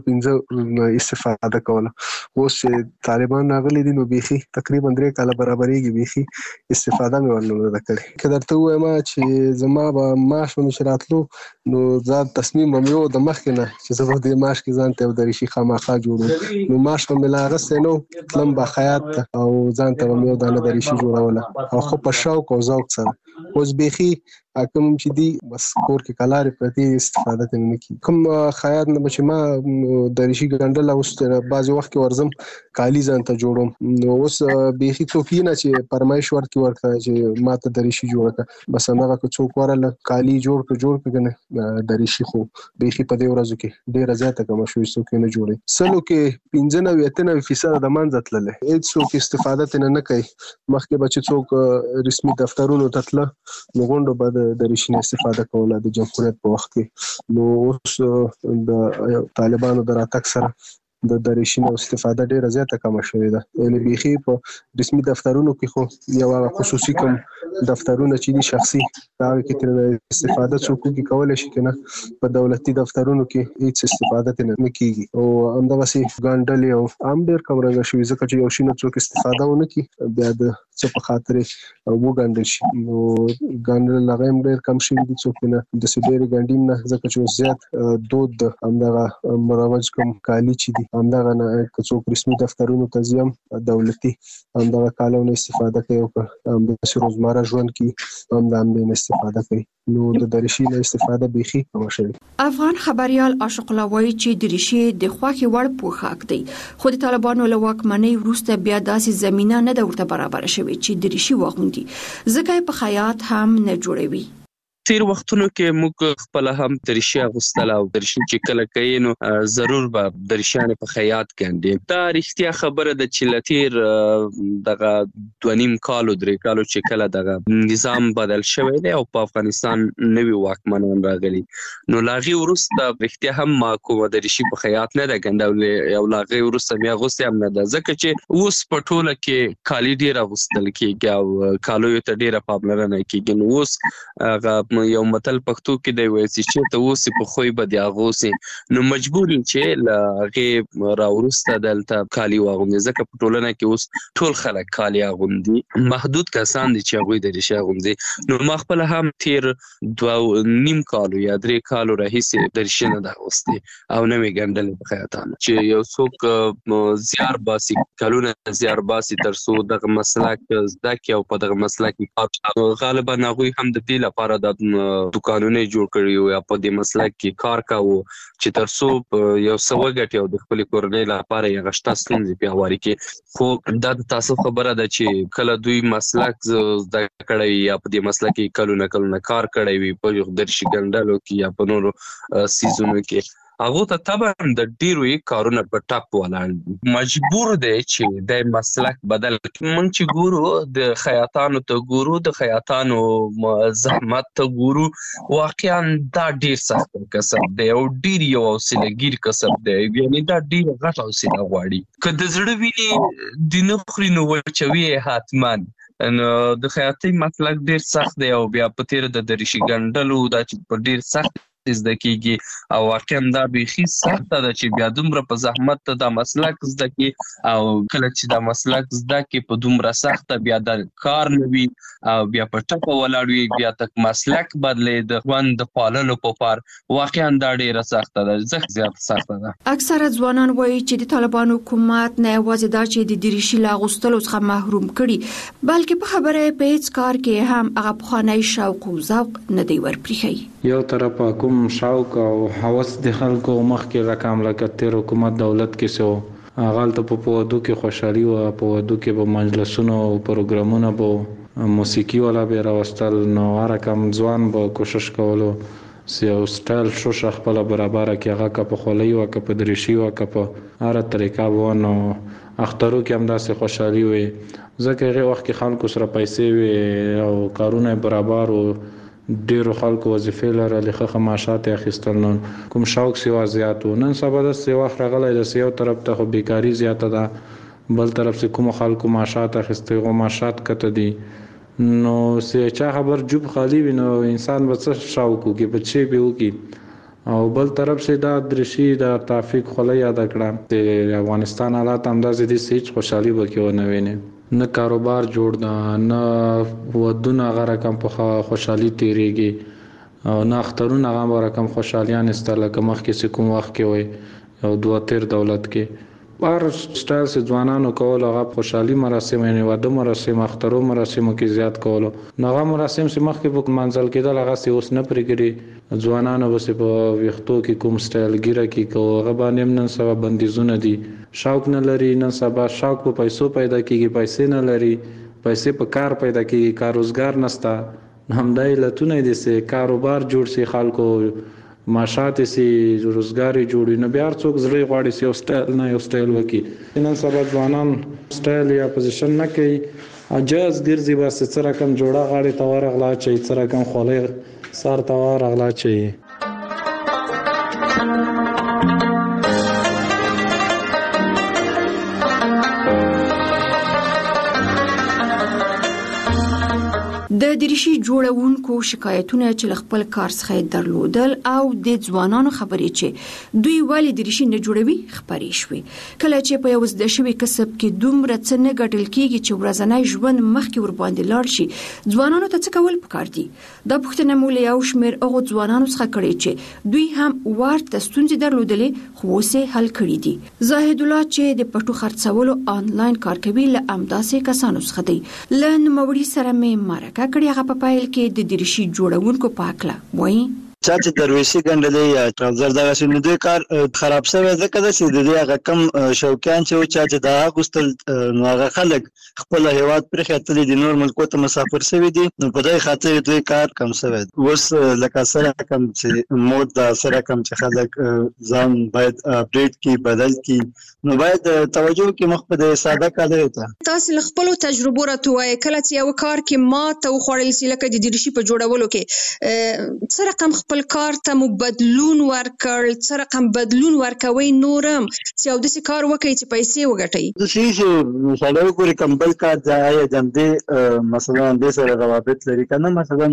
4-5 استفاده کوله. اوس چې طالبان راغلي دي نو بیخي تقریبا 3 کاله برابرېږي بیخي استفاده مې ورنه نه کړې. که درته وایم چې زما به معاش ونشي راتلو نو ځان تصمیم هم یو د مخکې نه چې زه به دې معاش کې ځان ته یو دریشي خامخا جوړوم نو معاش به مې لا اخیستی نه و تلم به خیاط ته او ځان ته به مې یو دانه دریشي جوړوله او خو په شوق او ذوق سره. اوس بیخي کوم چې دی بس کور کې کلارې پرتې استفاده ته نه کی کوم خیاط نه چې ما دریشي ګنډل اوس بعضی وخت کې ورزم کالی ځان ته جوړوم نو اوس بیخي څوک نه چې پرمایش ورکړي ورکړه چې ما ته دریشي جوړه کړه بس هغه که څوک ورله کالی جوړ کړه دریشي خو بیخي په دې ورځو کې ډیره زیاته کوم شوې څوک نه جوړي. سلو کې 95% د منځ تلله هیڅ څوک استفاده ته نه کوي. مخکې به چې څوک رسمي دفترونو ته تله نو غونډو به دریشي نه استفاده کوله د جمهوریت په وخت کې. نو اوس د طالبانو د راتګ سره د دریشي نه استفاده ډیره زیاته کمه شوې ده. یعنې بیخي په رسمي دفترونو کې خو یو خصوصي کوم دفترونه چې دي شخصي هغه کې تر استفاده څوک کولی شي کنه په دولتي دفترونو کې هیڅ استفاده نه کیږي او همدغسې ګنډل او هم ډیر کم رنګه شوي ځکه چې یو شي نه څوک استفاده ونه کړي بیا د څه په خاطر وګنډل شي نو ګنډل هغه هم ډیر کم شوي دي څوک نه داسې ډېرې ګنډي نه ځکه چې اوس زیات دود د همدغه مروج کوم کالي چې دي همدغه نه که څوک رسمي دفترونو ته ځي هم دولتي همدغه کالو نه استفاده کوي او همداسې روزمره ژوند کې هم د همدې نه استفاده کوي نو د دریشي نه استفاده بیخي کمه شوې. افغان خبریال عاشق الله وایي چې دریشي د خوښې وړ پوښاک دی خو د طالبانو له واکمنۍ وروسته بیا داسې زمینه نه ده ورته برابره شوې چې دریشي واغوندي ځکه یې په خیاط هم نه جوړوي. تیر وختونو کې موږ خپل هم دریشي اغوستل او دریشي چې کله کوي نو ضرور به دریشیانې په خیاط ګنډي. دا رښتیا خبره ده چې لتیر دغه 2.5 کالو 3 کالو چې کله دغه نظام بدل شوی دی او په افغانستان نوي واکمنان راغلي نو لاغي وروسته رښتیا هم ما کومه دریشي په خیاط نه ده ګنډولې او لاغي وروسته مې اغوستې هم نه ده ځکه چې اوس په ټوله کې کالي ډېر اغوستل کېږي او کالیو ته ډېره پاملرنه کېږي. نو اوس هغه یو متل پښتو کې دی وایي چې ته اوس په خوې به دی اغوسي نو مجبور چې لاغه راورسته دلته کالی واغوندي ځکه په ټولنه کې اوس ټول خلک کالی اغوندي محدود کسان دي چې هغوی دریشي اغوندي. نو ما خپل هم تیر 2.5 کالو یا 3 کالو راهیسې دریشي نه ده اغوستې او نه مې ګنډلې په خیاطانو چې یو څوک زیار باسي کلونه زیار باسي تر څو دغه مسلک زده کړي او په دغه مسلک کې غالبا هغوی هم د دې لپاره د دکانونه جوړ کړي یا په دې مسلک کې کار کاوه چې تر څو یو څه وګټي او د خپل کورنۍ لپاره یې غشته ستونزې پیاوړي کړي. خو دا د تاسو خبره ده چې کله دوی مسلک زده کړی یا په دې مسلک کې کلونه کار کړی وي په دریشي ګنډلو کې یا په نورو سیزونو کې هغه ته طبعا د ډیرو کارونه په ټاپ ولاړ مجبور دی چې د مسلک بدل مونږ چې ګورو د خیاطانو ته ګورو د خیاطانو زحمت ته ګورو واقعا دا ډیر سخت کسب دی او ډیر یو حوصله‌ګیر کسب دی یعنی دا ډیر غټ حوصله غواړي که د زړه ویني د نخري نو وچوي حتمان نو د خیاطۍ مسلک ډیر سخت دی او بیا په تیر د دریشي ګنډلو دا چې په ډیر سخت زده کیږي او واقعا دا بیخي سخته ده چې بیا دومره په زحمت ته دا مسلک زده کی او کله چې دا مسلک زده کی په دومره سخته بیا د کار نه وي او بیا په ټپه ولاړ وي بیا تک مسلک بدلې د ژوند د پاللو په پار واقعا دا ډیره سخته ده زیات سخته ده. اکثره ځوانان وایي چې د طالبانو حکومت نه یوازې دا چې د دریشي لا غوستلو څخه محروم کړي بلکې په خبره په هیڅ کار کې هم هغه پخوانی شوق او ذوق نه دی ورپریښي. یو طرف کوم شوق او حوس د خلکو مخکې رقم لکه تیر حکومت دولت کې سو غلطه په ودو کې خوشحالي او په ودو کې به مجلسونو او پروګرامونه به موسیقي ولا به راوستل نو هر کم ځوان به کوشش کولو سیو سټایل شو خپل برابر کې هغه کا په خولۍ او کا په دریشي او کا په هر طریقه وونه اخترو کې هم داسې خوشحالي وي ځکه هغه وخت کې خلکو سره پیسې وي او کارونه برابر او ډیرو خلکو وظیفې لرلې خو معاشات اخیستل نن کوم شوق سیوا زیاتو نن سبا د سیوا راغلی د سیو طرف ته خو بیکاری زیاته ده بل طرف سے کوم خلکو معاشات اخیستل او معاشات کته دي نو سه چا خبر جوب خالی وي نو انسان به څه شوق کوي بچي به وکي او بل طرف سے دا درشي دا ترافیک خلای یاد کړه د افغانستان حالات اندازې دي سېچ خوشحالي وکيو نه ویني نه کاروبار جوړ دا نه ودونه غره کم په خوشحالي تیریږي او نه اخترونه هغه رقم خوشحالیان استله کوم وخت کې کوم وخت کې وي او دوه تیر دولت کې بار سټایل سے ځوانانو کول هغه خوشحالي مراسم نه واده مراسم اخترو مراسمو کې زیات کول نغه مراسم سے مخکې په منځل کې هغه سي اوس نه پرګري ځوانانو بس په وختو کې کوم سټایل ګیره کې کوغه باندې نن سبا بندیزونه دي شوق نه لري نن سبا شوق په پیسو پیدا کیږي پیسې نه لري پیسې په کار پیدا کیږي کار روزګار نشته همدای لتونه دي سه کاروبار جوړ سي خلکو معاشات سي روزګاری جوړي نه بیا څوک زړی غواړي سي او سټایل نه یو سټایل وکي نن سبا ځوانان سټایل یا پوزیشن نه کوي اجازه ګرځي بس څه رقم جوړه غاړي تور غلا چي څه رقم خولې سار تور غلا چي د دریشي جوړونکو شکایتونه چې خپل کار څخه درلودل او د ځوانانو خبرې چې دوی ولی دریشي نه جوړوي خبرې شوې کله چې په یو زده شوی کسب کې دومره څه نه ګټل کیږي چې ورځنی ژوند مخکې ور باندې لاړ شي ځوانانو ته څه کول پکار دي دا پوښتنه مو له یو شمېر هغو ځوانانو څخه کړې چې دوی هم ورته ستونزې درلودلې خو اوس یې حل کړي دي زاهد الله چې د پټو خرڅولو آنلاین کار کوي له همداسې کسانو څخه دی له نوموړي سره مې مرکه کړی هغه په پایل کې د دریشي جوړونکو پاکله وایي چا چې درویشي ګنډلې یا ټراوزر دا غوښنه نو دوی کار خراب شوی ځکه چې د دې هغه کم شوقیان چې چا چې دا غوستل نو هغه خلک خپل هیواد پر خاطر د نور ملکو ته مسافر شوی دي نو په دې خاطر دوی کار کم شوی اوس لکه سره کم چې مود دا سره کم چې خلک ځان باید اپډیټ کی بدل کی نو باید توجه کې مخ په ساده کار ته تاسو خپل تجربه راټوي کله چې یو کار کې ما ته خوړل سي لکه د دریشي په جوړولو کې سره رقم خپل کار ته مو بدلون ورکړ سره رقم بدلون ورکوي نورم چې او د څه کار وکړي چې پیسې وګټي د شي مثلا وګوري کمبل کار ځای جندې مثلا د سره روابط لري کنه مثلا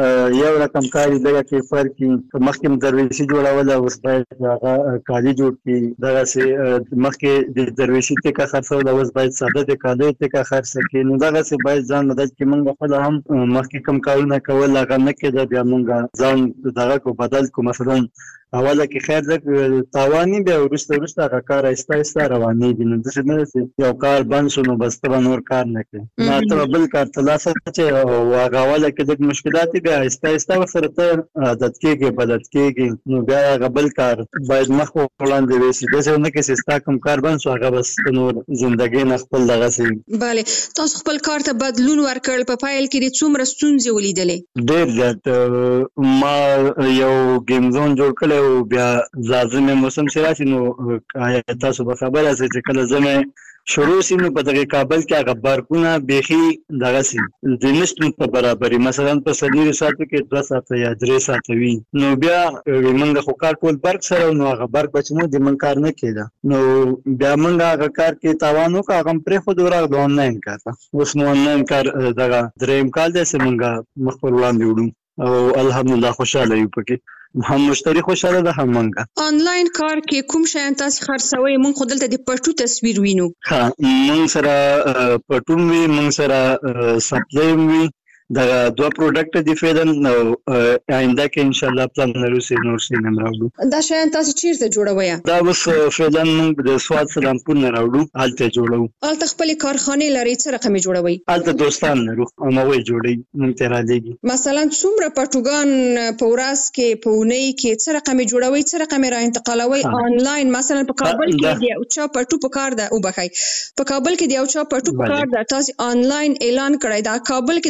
یو رقم کاری دغه کې فرق مخکې درویشي جوړول او اوس باید هغه کالي جوړ کی دغه سي مخکې د درویشي ته کا خرڅول اوس باید ساده د کالي ته کا خرڅ کی نو دغه سي باید ځان مدد کې موږ خپل هم مخکې کم کارونه کول هغه نه کېده بیا موږ ځان دغه کو بدل کو مثلا اوله کې خیر د تاوانی به ورسته هغه کار ایسته رواني دي نو د څه یو کار بند شنو بس ته نور کار نه کوي نو ته بل کار تلاسه چې هغه اوله کې د مشکلات به ایسته سره ته عادت کېږي بدل کېږي نو بیا هغه بل کار باید مخ وړاندې وشي د څه نه کې سیستا کوم کار بند شو هغه بس نور ژوندۍ نه خپل دغه سي bale تاسو خپل کار ته بدلون ورکړل په فایل کې د څومره ستونزې ولیدلې ډېر زیات ما یو گیم زون جوړ کړ او بیا لازمه موسم سره شي نو تاسو به خبره سي چې کله زمه شروع سینو په دغه کابل کې هغه بارکونه بيخي دغه سي د نشټ په برابرۍ مثلا په سړي ساتو کې 2 ساعت یا 3 ساعت وي نو بیا موږ خو کار کول برق سره نو هغه برق بچمو د من کار نه کېده نو بیا موږ هغه کار کې تاوانو کا هغه پر خو دورا د آنلاین کار اوس نو آنلاین کار دغه دریم کال د سیمنګ مخ پر وړاندې وړو او الحمدلله خوشاله یو پکې هم مشتری خوشاله ده هم منګه آنلاین کار کې کوم شی تاسو خرڅوي مونږ خو دلته د پټو تصویر وینو ها مونږ سره پټوم وی مونږ سره سپلایم وی دا دوه پروډکټ دي فعلا نو آینده کې ان شاء الله پلان لرو سي نور سي نه راوړو دا شی تاسو چیرته جوړوي دا اوس فعلا موږ د سواد سلامپور نه راوړو حالته جوړو الته خپل کارخانه لري څه رقم جوړوي الته دوستان لرو او نو جوړي موږ ته را لګي مثلا څومره پټوګان په ورځ کې په اونۍ کې څه رقم جوړوي څه رقم را انتقالوي آنلاین مثلا په کابل کې دی او چا پټو په کار ده او بخای په کابل کې دی او چا پټو په کار ده تاسو آنلاین اعلان کړی دا کابل کې دا پټو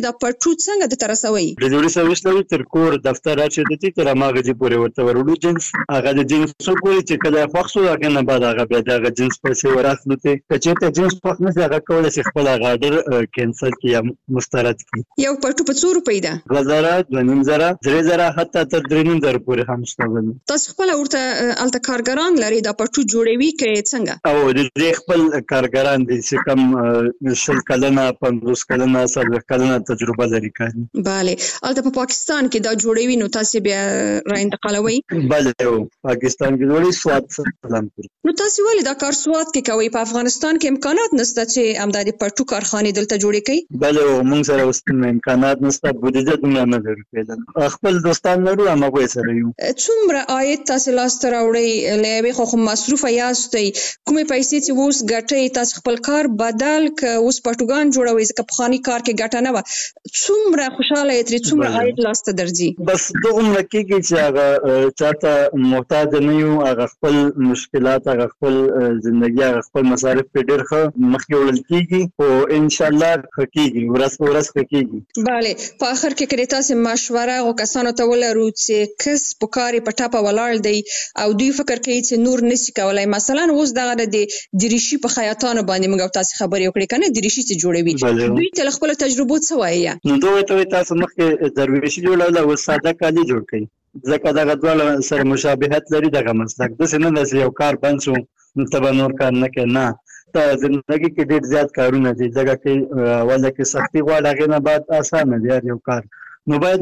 پټو څنګه د ترسوي د جوړې سرویس لري تر کور دفتر راځي د تر ماغه جې پورې ورته ورولو جنس هغه د جنس پورې چې کله خوښ شو هغه نه بعد هغه بیا د جنس پیسې وراسلو ته چې ته جنس خوښ نه هغه کولای شي خپل هغه آرډر کینسل کړي یا مسترد کړي یو پټو په 100 روپۍ ده 2000 2000 3000 حتی تر 3000 پورې هم شته تاسو خپل ورته الته کارګران لري دا پټو جوړوي کې څنګه او د دې خپل کارګران دي چې کوم شل کلنه 50 کلنه 40 کلنه تجربه لري کوي bale الته په پاکستان کې دا جوړوي نو تاسو بیا را انتقالوي bale پاکستان کې جوړي سواد سلام نو تاسو ولې دا کار سواد کې کوي په افغانستان کې امکانات نشته چې امدادي پټو کارخانه دلته جوړې کړي bale موږ سره اوس امکانات نشته بودیجه دومره نه لري خپل دوستان لرو هم په سره یو څومره عاید تاسو لاس ته راوړي لې خو مصروف یاستئ کومې پیسې چې اوس ګټي تاسو خپل کار بدل ک اوس پټوګان جوړوي ځکه په خاني کار کې ګټه نه و څومره خوشاله یې څومره عاید لاسته درځي بس دومره کېږي چې هغه چاته محتاج نه یو هغه خپل مشکلات هغه خپل ژوندۍ هغه خپل مصارف په ډېر ښه مخکې وړل کېږي او ان شاء الله کېږي ورځ په ورځ کېږي bale په اخر کې کړي تاسو مشوره او کسانو ته ولرو چې کس په کاري په ټاپه ولاړ دی او دوی فکر کوي چې نور نشي کولای مثلا اوس دغه د ریشي په خیاطانو باندې موږ تاسو خبرې وکړې کنه د ریشي چې جوړوي دوی تل خپل تجربه څه وایي نو دوی ته تاسو مخکې درویشي جوړول او ساده کالي جوړ کړئ ځکه دا غوړل سره مشابهت لري دغه مسلک د سینې د یو کار بنسو نو تبه نور کار نه کوي نه ته زندگی کې ډېر زیات کارونه دي ځکه چې اوله کې سختي غواړي هغه نه بعد اسانه دی یو کار نو باید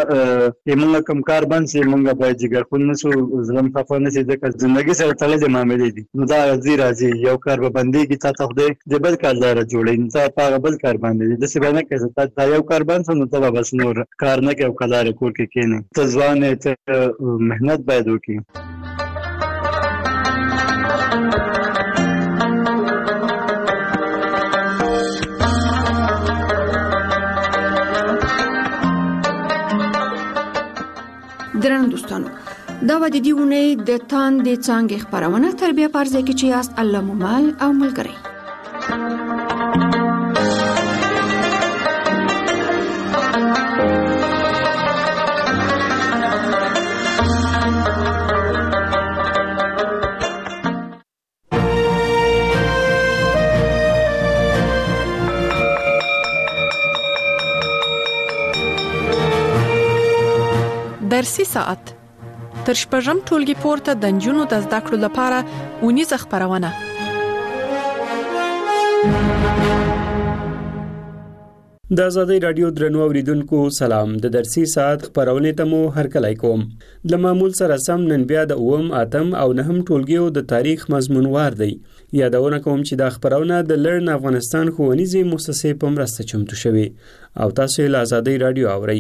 موږ کوم کار باندې موږ باید جګر خو نسو زلم خفه نشي ځکه ژوندۍ سره تړلې معاملې دي نو دا راځي یو کار به بنديږي تا خدای د بل کار لاره جوړین ته په بل کار باندې د څه باندې کې تا یو کار باندې نو ته بس نور کار نه کوي کلار کور کې کینې ته ځوان ته مهنت باید وکړي درنو دوستانو دا و د دې ونې د تاندې څانګې خبرونه تر بیا پرځای کې چې یاست الله مو مال او ملګری درسي ساعت تر شپږم ټولګي پورته د نجونو د زده کړو لپاره ونیزه خبرونه د آزادۍ رادیو درنو اوریدونکو سلام د درسي ساعت خبرونه ته مو هرکلی کوم د معمول سره سم نن بیا د اوم اتم او نهم ټولګیو د تاریخ مضمون وار دی یادونه کوم چې د خبرونه د لرن افغانستان ښوونیزې مؤسسې په مرسته چمتو شوی او تاسو یې له آزادۍ رادیو اورئ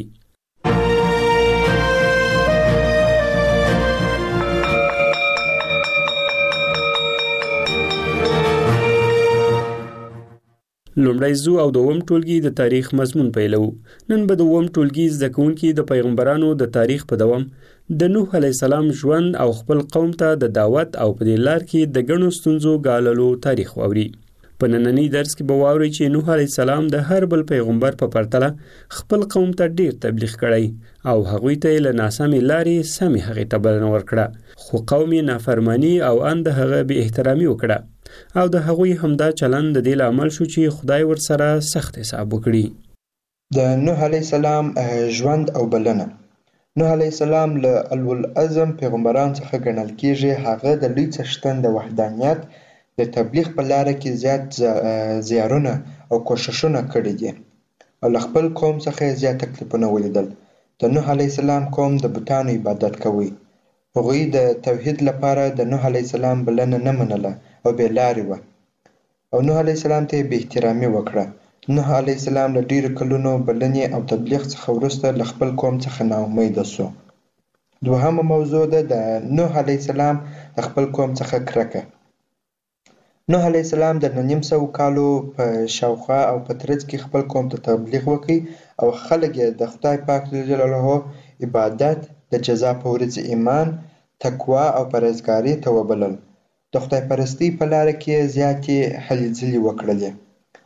لومړی زو او دوم ټولګي د تاریخ مضمون پیلو نن به دوم ټولګي زده کوونکي د پیغمبرانو د تاریخ په دوام د نوح علی السلام ژوند او خپل قوم ته د دعوت او په دې لار کې د ګڼو ستونزو ګاللو تاریخ واوري په نننی درس کې به واوري چې نوح علی السلام د هر بل پیغمبر په پرتله خپل قوم ته ډیر تبلیغ کړی او هغوی ته له ناسمې لارې سمې هغې ته بلنه ورکړه خو قوم یې نافرمانی او ان د هغه بې احترامي وکړه او د هغوی همدا چلند د دې لامل شو چې خدای ورسره سخت حساب وکړي د نوح علی السلام ژوند او بلنه نوح علی السلام له اولوالعزم پیغمبران څخه ګڼل کیږي هغه د لوی څښتن د وحدانیت د تبلیغ په لار کې زیات زیارونه او کوششونه کړي دي او له خپل قوم څخه زیات تکلیفونه ولیدل د نوح علی السلام قوم د بتانو عبادت کوي هغوی د توحید لپاره د نوح علی السلام بلنه نه منله او بې لارې وه او نوح علیه السلام ته یې بې احترامي وکړه نوح علیه السلام له ډېرو کلونو بلنې او تبلیغ څخه وروسته له خپل قوم څخه ناامیده سو دوهمه موضوع ده د نوح علیه السلام د خپل قوم څخه کرکه نوح علیه السلام د 900 کالو په شاوخوا او په ترڅ کې خپل قوم ته تبلیغ وکړي او خلک یې د خدای پاک جلاله عبادت د جزا په ورځ ایمان تقوا او پرهیزګارۍ ته وبلل د خدای پرستی په لار کې زیاتې هلې ځلې وکړلې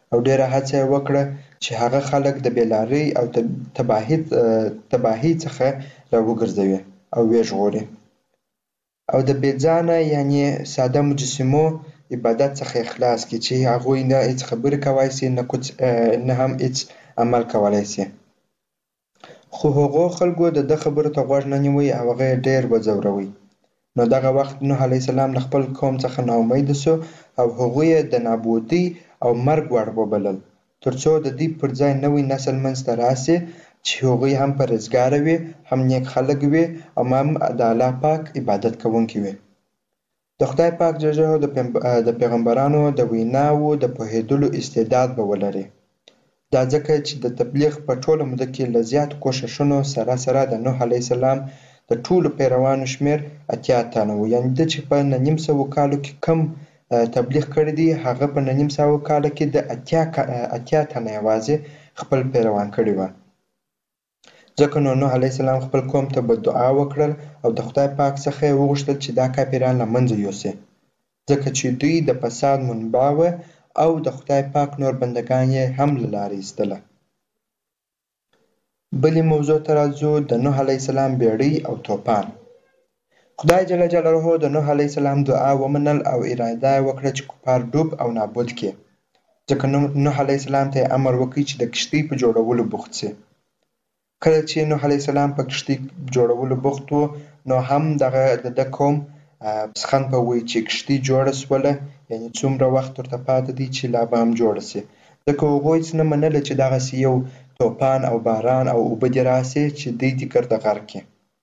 او ډیره هڅه وکړه چې هغه خلک د بیلارۍ او تباهۍ څخه راوګرځوي او وژغوري او د بېځانه یعنی ساده مجسمو عبادت څخه خلاص کړي چې هغوی نه هیڅ خبرې کولی شي نه هم هیڅ عمل کولی شي. خو هغو خلکو د ده خبرو ته غوږ نه نیوی او هغه یې ډېر وځوروي. نو دغه وخت نوح علیه السلام له خپل قوم څخه ناامیده سو او هغوی یې د نابودۍ او مرګ وړ وبلل تر څو د دوی پر ځای نوی نسل منځته راسي چې هغوی هم پرهیزګاره وي، هم نیک خلک وي او هم د الله پاک عبادت کوونکي وي. د خدای پاک جل جلاله د پیغمبرانو د ویناوو د پوهېدلو استعداد به ولري. دا ځکه چې د تبلیغ په ټوله موده کې له زیاتو کوښښونو سره د نوح علیه السلام د ټولو پیروانو شمېر 80 تنه و. یعنې ده چې په 900 کالو کې کم تبلیغ کړی دی هغه په 900 کاله کې د 80 تنه یوازې خپل پیروان کړي وه. ځکه نو نوح علیه السلام خپل قوم ته به دعا وکړل او د خدای پاک څخه یې وغوښتل چې دا کافران له منځه یوسي، ځکه چې دوی د فساد منبع وه او د خدای پاک نور بندګان یې هم له لارې ایستله. بلې موضوع ته راځو، د نوح علیه السلام بیړۍ او توپان. خدای جل جلاله د نوح علیه السلام دعا ومنل او اراده یې وکړه چې کفار ډوب او نابود کړي، ځکه نوح علیه السلام ته یې امر وکړ چې د کښتۍ په جوړولو بوخت شي. کله چې نوح علیه السلام په کښتۍ جوړولو بوخت و نو هم دغه د ده قوم پسخند په وویل چې کښتۍ جوړه سوله، یعنې څومره وخت ورته پاته دی چې لا به هم جوړه شي، ځکه هغوی څه نه منله چې دغسې یو توپان او باران او اوبه دې راسي چې دوی دې ګرده غرق کړي.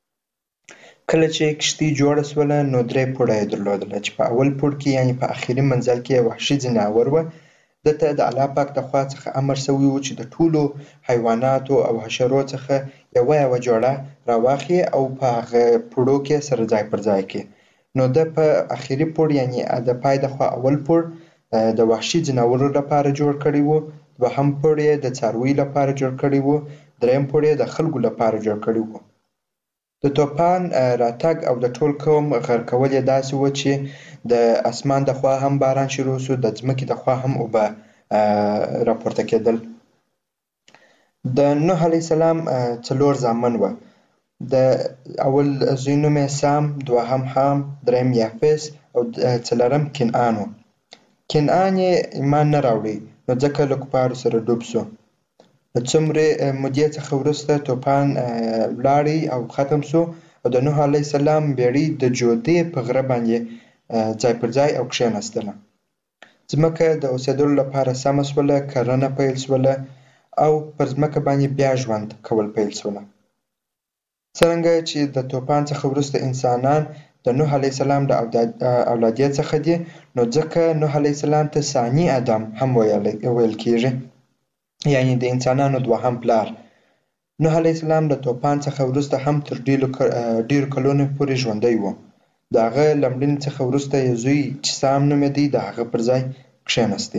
کله چې کښتۍ جوړه سوله نو 3 پوړه یې درلودله چې په اول پوړ کې یعنې په اخري منزل کې وحشي ځناور وه. ده ته د الله پاک د خوا څخه امر سوی و چې د ټولو حیواناتو او حشرو څخه یوه جوړه راواخلي او په هغه پوړو کې سره ځای پر ځای کړي. نو ده په اخري پوړ یعنې د پای د خوا اول پوړ د وحشي ځناورو لپاره جوړ کړی و، دوهم پوړ یې د څارویو لپاره جوړ کړی و، دریم پوړ یې د خلکو لپاره جوړ کړی و. د توپان راتګ او د ټول قوم غرق کول یې داسې و چې د اسمان د خوا هم باران شروع سو، د ځمکې د خوا هم اوبه راپورته کېدل. د نوح علیه السلام 4 زامن وه. د اول زوی نوم یې سام، دوهم حام، دریم یافس او څلورم کنعان و. کنعان یې ایمان نه راوړی نو ځکه له کفارو سره ډوب سو. له څومرې مودې څخه وروسته توپان لاړی او ختم سو او د نوح علیه السلام بیړۍ د جودې په غره باندې ځای پر ځای او کښېناستله. ځمکه د اوسېدلو لپاره سمه سوله، کرنه پیل سوله او پر ځمکه باندې بیا ژوند کول پیل سوله. څرنګه چې د توپان څخه وروسته انسانان د نوح علیه السلام د اولادیت څخه دي نو ځکه نوح علیه السلام ته ثاني ادم هم ویل کېږي، یعنې د انسانانو دوهم پلار. نوح علیه السلام د توپان څخه وروسته هم تر ډېرو کلونو پورې ژوندی و. د هغه له مړینې څخه وروسته یې زوی چې سام نومېدی د هغه پر ځای کښېناستی.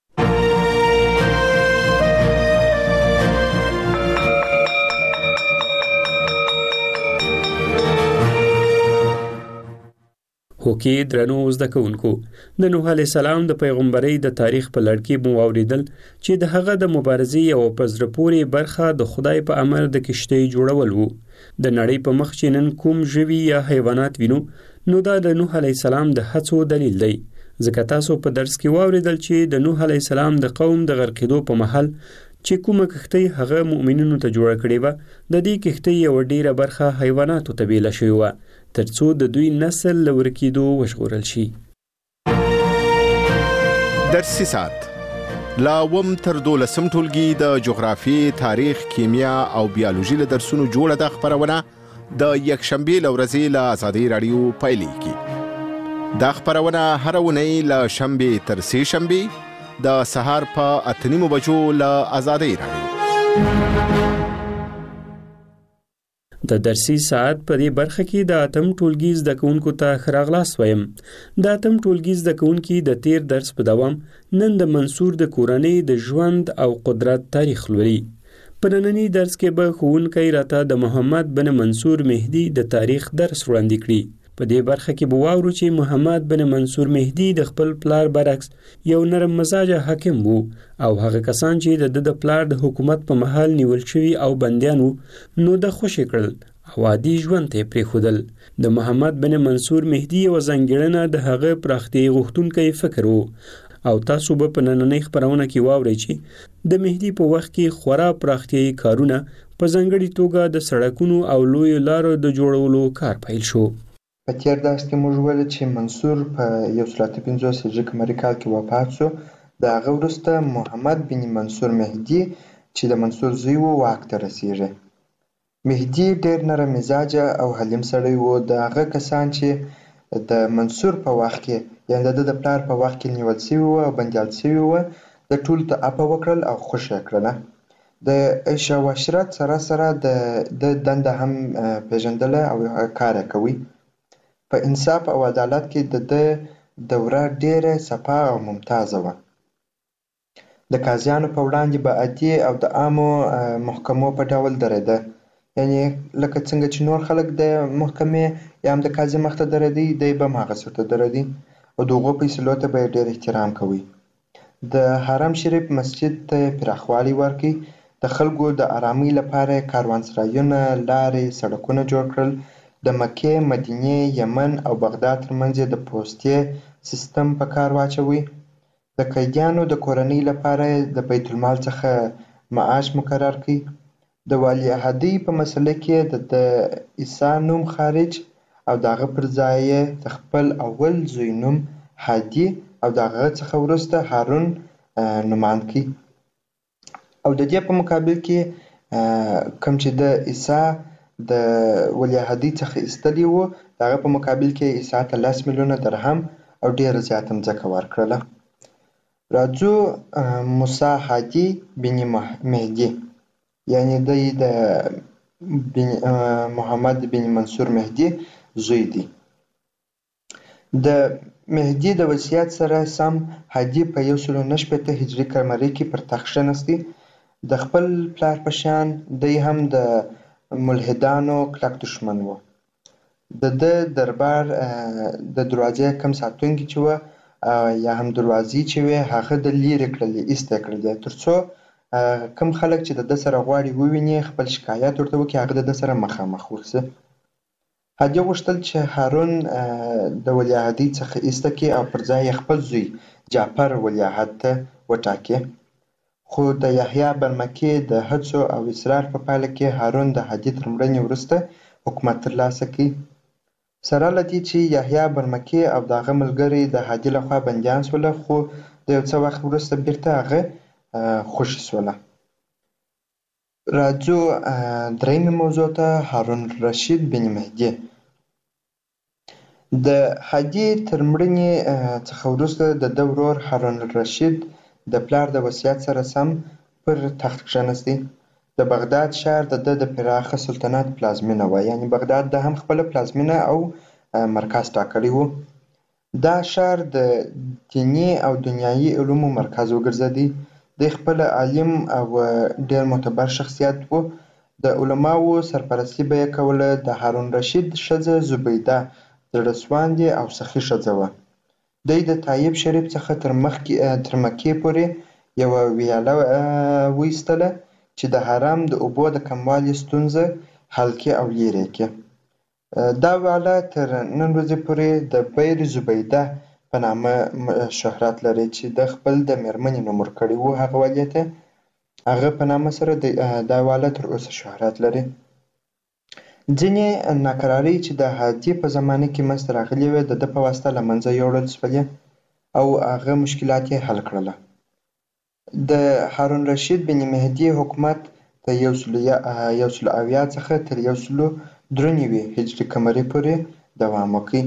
هوکې درنو زده کوونکو، د نوح علیه السلام د پیغمبرۍ د تاریخ په لړ کې مو واورېدل چې د هغه د مبارزې یوه په زړه پورې برخه د خدای په امر د کښتۍ جوړول و. د نړۍ په مخ چې نن کوم ژوي یا حیوانات وینو نو دا د نوح علیه السلام د هڅو دلیل دی، ځکه تاسو په درس کې واورېدل چې د نوح علیه السلام د قوم د غرقېدو په مهال چې کومه کښتۍ هغه مؤمنینو ته جوړه کړې وه، د دې کښتۍ یوه ډېره برخه حیواناتو ته بیله شوې وه تر څو د دوی نسل له ورکېدو وژغورل شي. درسي ساعت لا اووم تر 12 ټولګي د جغرافیې، تاریخ، کیمیا او بیالوژي له درسونو جوړه ده خپرونه د یکشنبې له ورځې له ازادۍ راډیو پیلېږي. دا خپرونه هره اونۍ له شنبې تر سې شنبې د سهار په 8:30 بجو له ازادۍ راډیو. د درسي ساعت په دې برخه کې د اتم ټولګي زده کوونکو ته ښه راغلاست وایم. د اتم ټولګي زده کوونکي د تیر درس په دوام نن د منصور د کورنۍ د ژوند او قدرت تاریخ لولي. په ننني درس کې به ښوونکی راته د محمد بن منصور مهدي د تاریخ درس وړاندې کړي. په دې برخه کې به واورو چې محمد بن منصور مهدي د خپل پلار برعکس یو نرم مزاجه حاکم وو او هغه کسان چې د پلار د حکومت په مهال نیول شوي او بندیان وو نو د خوشي کړل او عادي ژوند ته پرېښودل. د محمد بن منصور مهدي یوه ځانګړنه د هغه پراختیايي غوښتونکی فکر وو او تاسو به په نننۍ خپرونه کې واورئ چې د مهدي په وخت کې خورا پراختیايي کارونه په ځانګړې توګه د سړکونو او لویو لارو د جوړولو کار پیل شو. په تیر درس کې موږ ویل چې منصور په 1950 هجري قمري کال کې وفات شو. د هغه وروسته محمد بن منصور مهدي چې د منصور زوی و واک ته رسیږي. مهدي ډېر نرم مزاجه او حلیم سړی و. د هغه کسان چې د منصور په وخت کې یعنې د پلار په وخت کې نیول سوي وو او بندیان سوي وو د ټولو ته عفوه وکړل او خوښ یې کړله. د عیش او عشرت سره سره د دنده هم پېژندله او کار یې کوي. په انصاف او عدالت کې د دوره ډېره صفا او ممتازه وه. د قاضیانو په وړاندې به عادي او د عامو محکمو په ډول درېده، یعنې لکه څنګه چې نور خلک د محکمې یا هم د قاضي مخ ته درېدی دی به هم هغسې ورته درېدی او د هغو فیصلو ته به یې ډېر احترام کوي. د حرم شریف مسجد ته یې پراخوالی ورکړي. د خلکو د ارامۍ لپاره یې کاروانسرایونه، لارې، سړکونه جوړ کړل. د مکې، مدینې، یمن او بغداد ترمنځ یې د پوستې سیستم په کار واچوي. د قیدیانو د کورنۍ لپاره یې د بیت المال څخه معاش مقرر کړي. د ولیعهدۍ په مسله کې د عیسی نوم خارج او د هغه پر ځای یې د خپل اول زوی نوم هادي او د هغه څخه وروسته هارون نومان کړي. او د دې په مقابل کې کوم چې د عیسی د ولیعهدۍ څخه ایستلي وو د هغه په مقابل کې عیسی ته 10 میلیونه درهم او ډېره زیاته مځکه ورکړله. راځو موسی هادي بن مهدي یعنې دی د محمد بن منصور مهدي زوی دی. د مهدي د وصیت سره سم هادي په 1960 هجري قمري کې پر تخت کښېنستی. د خپل پلار په شان دی هم د ملحدانو کلک دښمن و. د دربار د دروازې کم ساتونکي چې وه یا هم دروازې چې وې هغه د لیرې کړلې، ایسته یې کړلې تر څو کم خلک چې د ده سره غواړي وویني خپل شکایت ورته وکړي هغه د ده سره مخامخ ورسي. هادي غوښتل چې هارون د ولیعهدۍ څخه ایسته کړي او پر ځای یې خپل زوی جعفر ولیعهد ته وټاکي. خو د یحیی برمکي د هڅو او اصرار په پایله کې هارون د هادي تر مړینې وروسته حکومت ترلاسه کړي. سره له دې چې یحیی برمکي او د هغه ملګري د هادي لخوا بندیان شوله، خو د یو څه وخت وروسته بیرته هغه خوشي شوله. راځو درېیمې موضوع ته، هارون الرشید بن مهدي. د هادي تر مړینې څخه وروسته د ده ورور هارون الرشید د پلار د وصیت سره سم پر تخت کښېنستی. د بغداد ښار د ده د پراخه سلطنت پلازمینه وه، یعنې بغداد د هم خپله پلازمینه او مرکز ټاکلی و. دا ښار د دیني او دنیایي علومو مرکز وګرځېدی. دی خپله عالم او ډېر معتبر شخصیت و. د علماوو سرپرستي به یې کوله. د هارون الرشید ښځه زبیده زړه سواندې او سخي ښځه وه. دی د طایب شریف څخه تر مکې پورې یوه ویاله وایستله چې د حرم د اوبو د کموالي ستونزه حل کړي او لرې کړي. دا ویاله تر نن ورځې پورې د بیر زبیده په نامه شهرت لري چې د خپل د مېرمنې نوم ورکړی و هغه والي ته. هغه په نامه سره دا ویاله تر اوسه شهرت لري. ځینې ناکرارۍ چې د هادي په زمانه کې منځته راغلې وې د ده په واسطه له منځه یوړل شولې او هغه مشکلات یې حل کړله. د هارون الرشید بن مهدي حکومت د 170 څخه تر 193 هجري قمري پورې دوام وکړي.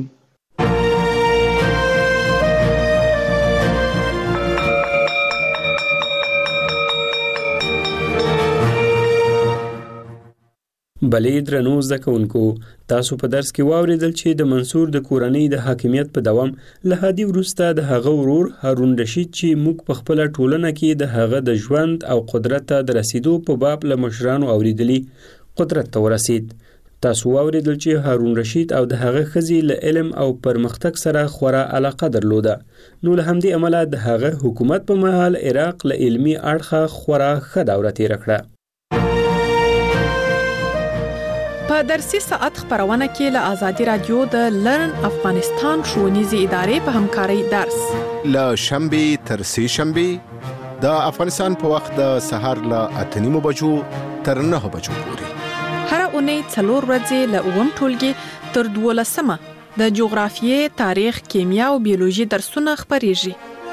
بلې درنو زده کوونکو، تاسو په درس کې واورېدل چې د منصور د کورنۍ د حاکمیت په دوام له هادي وروسته د هغه ورور هارون الرشید چې موږ په خپله ټولنه کې د هغه د ژوند او قدرت ته د رسیدو په باب له مشرانو اورېدلي قدرت ته ورسید. تاسو واوریدل چې هارون رشید او د هغه ښځې له علم او پرمختګ سره خورا علاقه درلوده، نو له همدې امله د هغه حکومت په مهال عراق له علمي اړخه خورا ښه دوره تېره کړه. په درسي ساعت خبرونه کې له آزادي رادیو د لرن افغانستان ښوونیزې ادارې په همکارۍ درس له شنبې تر سې شنبې د افغانستان په وخت د سهار له 8:30 بجو تر 9 بجو پورې. هر اونۍ 4 ورځې له 9 ټولګي تر 12 د جغرافیې، تاریخ، کیمیا او بیولوژي درسونه خبريږي.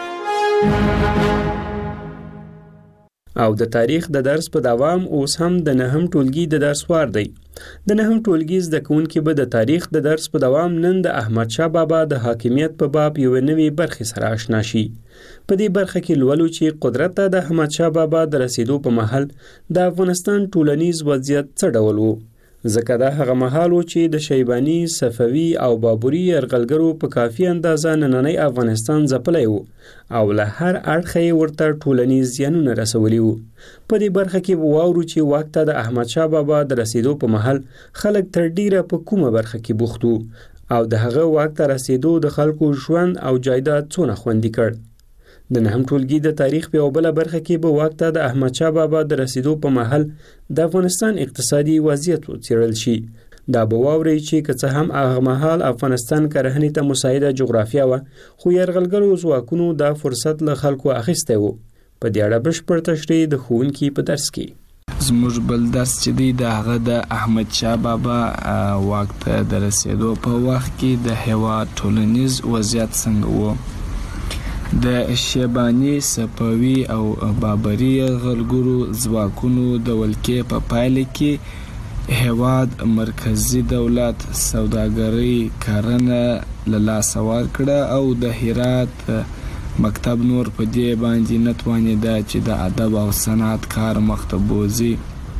او د تاریخ د درس په دوام اوس هم د 9 ټولګي د درس وار دی. د 9 ټولګي زده کوونکي به د تاریخ د درس په دوام نن د احمد شاه بابا د حاکمیت په باب یو نوې برخه سره آشنا شي. په دې برخه کې لولو چې قدرت ته د احمد شاه بابا د رسیدو په مهال د افغانستان ټولنیز وضعیت څه ډول و، ځکه دا هغه مهال و چې د شیبانی، صفوي او بابري یرغلګرو په کافي اندازه نننی افغانستان ځپلی و او له هر اړخه یې ورته ټولنیز زیانونه رسولي وو. په دې برخه کې به واورو چې واک ته د احمد شاه بابا د رسیدو په مهال خلک تر ډیره په کومه برخه کې بوخت وو او د هغه واک ته رسیدو د خلکو ژوند او جایداد څونه خوندي کړ. د 9 ټولګي د تاریخ په بل برخه کې به واک ته د احمد شاه بابا د رسیدو په مهال د افغانستان اقتصادي وضعیت وڅېړل شي. دا به واوري چې که څه هم هغه مهال افغانستان کرهنې ته مساعده جغرافیه وه، خو یرغلګرو ځواکونو دا فرصت له خلکو اخیستی و. په دې اړه بشپړ تشریح د ښوونکي په درس کې. زموږ بل درس چې دی د هغه د احمد شاه بابا واک ته د رسیدو په وخت کې د هېواد ټولنیز وضعیت څنګه و. د شیبانی، صفوي او بابري یرغلګرو ځواکونو د ولکې په پایله کې هېواد مرکزی دولت سوداګري کرنه له لاسه ورکړه او د هرات مکتب نور په دې باندې نه توانېده چې د ادب او صنعت کار مخته بوځي.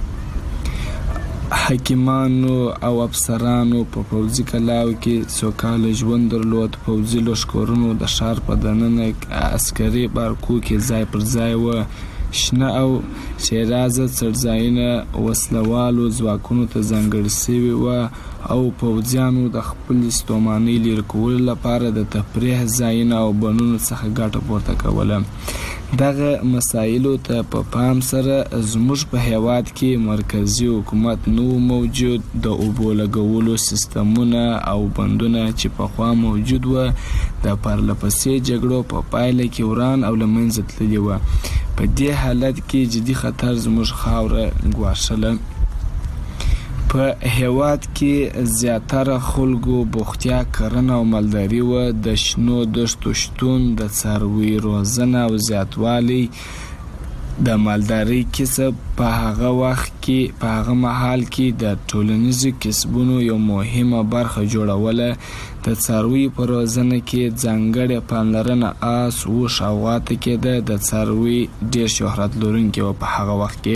حکیمانو او افسرانو په پوځي کلاو کې سوکاله ژوند درلود. پوځي لښکرونو د ښار په دننه عسکري بارکو کې ځای پر ځای و. شنه او شیرازه څړځایونه وسلوالو ځواکونو ته ځانګړي شوي وه او پوځیانو د خپلې ستومانۍ لرې کولو لپاره د تفریح ځایونه او بنونو څخه ګټه پورته کوله. دغه مسایلو ته په پام سره زموږ په هیواد کې مرکزی حکومت نو موجود. د اوبو لګولو سیستمونه او بندونه چې پخوا موجود و د پرلپسې جګړو په پایله کې وران او له منځه تللي وه. په دې حالت کې جدي خطر زموږ خاوره ګواښله. په هیواد کې زیاتره خلکو بوختیا کرنه او مالداري و. د شنو دښتو شتون، د څاروي روزنه او زیاتوالی د مالداري کسب په هغه وخت کې په هغه مهال کې د ټولنیزو کسبونو یو مهمه برخه جوړوله. د څاروي په روزنه کې ځانګړې پاملرنه آس، اوښ او غاته کېده. د څاروي ډېر شهرت لرونکي و په هغه وخت کې.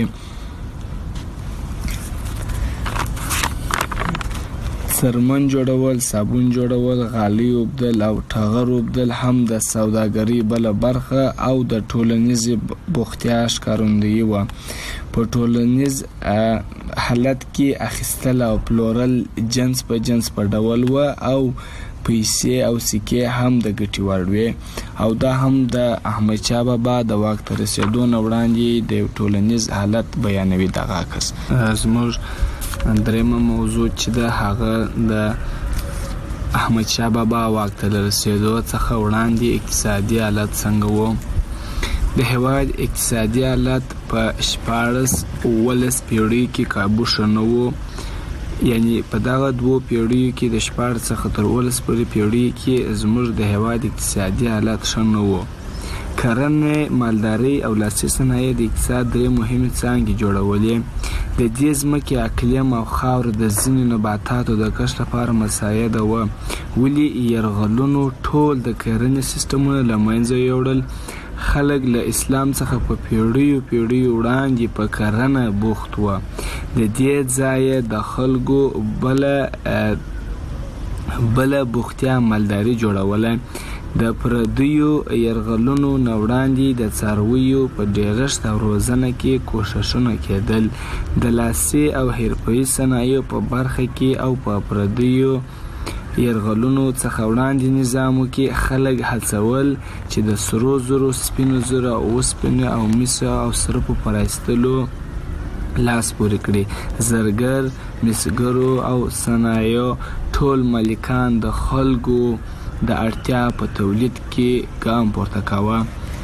څرمن جوړول، صابون جوړول، غالۍ اوبدل او ټغر اوبدل هم د سوداګرۍ بله برخه او د ټولنیزې بوختیا ښکارندویي وه. په ټولنیز حالت کې اخیستل او پلورل جنس په جنس په ډول و او پیسې او سکې هم د ګټې وړ وې او دا هم د احمد شاه بابا د واک ته رسېدو نه وړاندې د ټولنیز حالت بیانوي. دغه عکس زموږ درېمه موضوع چې د هغه د احمد شاه بابا واک ته رسېدو څخه وړاندې اقتصادي حالت څنګه و. د هېواد اقتصادي حالت په 14 پیړیو کې کابو ښه نه و. یعنی په دغه 2 پیړیو کې د 14 څخه تر 15 پورې پیړیو کې زموږ د هېواد اقتصادي حالت ښه نه و. کرنه، مالداري او لاسي صنایع د اقتصاد درې مهمې څانګې جوړولې. د دې ځمکې اقلیم او خاوره د ځینو نباتاتو د کښت لپاره مساعده وه. ولې یرغلونو ټول د کرنې سیستمونه له منځه یوړل. خلک له اسلام څخه په پیړیو وړاندې په کرنه بوخت وه. د دې ځایه د خلکو بله بوختیا مالداري جوړوله. د پردیو يرغلونو نوړاندې د څارویو په ډیرښت او روزنه کې کوششونه کېدل. د لاسي او حرفوي صنایعو په برخه کې او په پردیو يرغلونو څخه وړاندې نظامو کې خلک هڅول چې د سرو زرو، سپینو زرو، اوسپنې او مسو او سرپو پر ایستلو لاس پورې کړي. زرګر، مسګرو او صنایعو ټول مالکان د خلکو د اړتیا په تولید کې ګام پورته کاوه.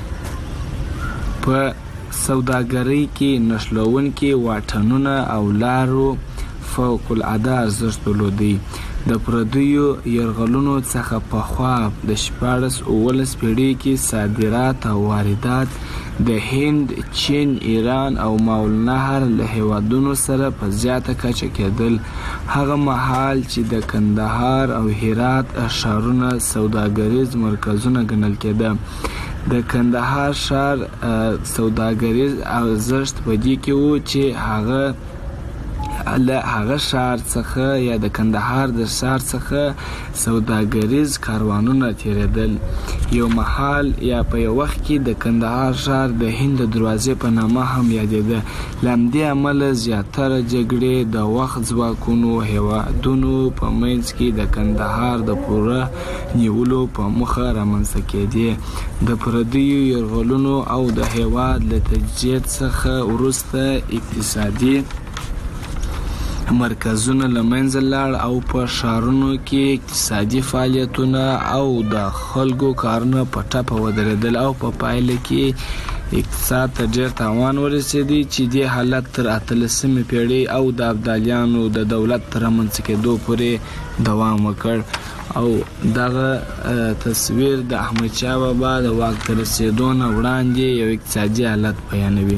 په سوداګرۍ کې نښلوونکي واټنونه او لارو فوق العاده ارزښت درلودی. د پردیو يرغلونو څخه پخوا د 14 پیړۍ کې صادرات او واردات د هند، چین، ایران او ماول نهر له هیوادونو سره په زیاته کچه کېدل. هغه مهال چې د کندهار او هرات ښارونه سوداګریز مرکزونه ګڼل کېده. د کندهار ښار سوداګریز ارزښت په دې کې و چې هغه ښار څخه یا د کندهار د ښار څخه سوداګریز کاروانونه تیریدل. یو مهال یا په یو وخت کې د کندهار ښار د هند دروازې په نامه هم یادېده. له همدې امله زیاتره جګړې د وخت ځواکونو هیوادونو په منځ کې د کندهار د پوره نیولو په موخه رامنځته کېدې. د پردیو یرغلونو او د هیواد له تجزیې څخه وروسته اقتصادي مرکزونه له منځه لاړ او په ښارونو کې اقتصادي فعالیتونه او د خلکو کارونه په ټپه ودرېدل او په پایله کې اقتصاد ته ډېر تاوان ورسېدی چې دې حالت تر 18مې پیړۍ او د ابدالیانو د دولت تر رامنځته کېدو پورې دوام وکړ. او دغه تصویر د احمدشاه بابا د واک ته رسېدو نه وړاندې یو اقتصادي حالت بیانوي.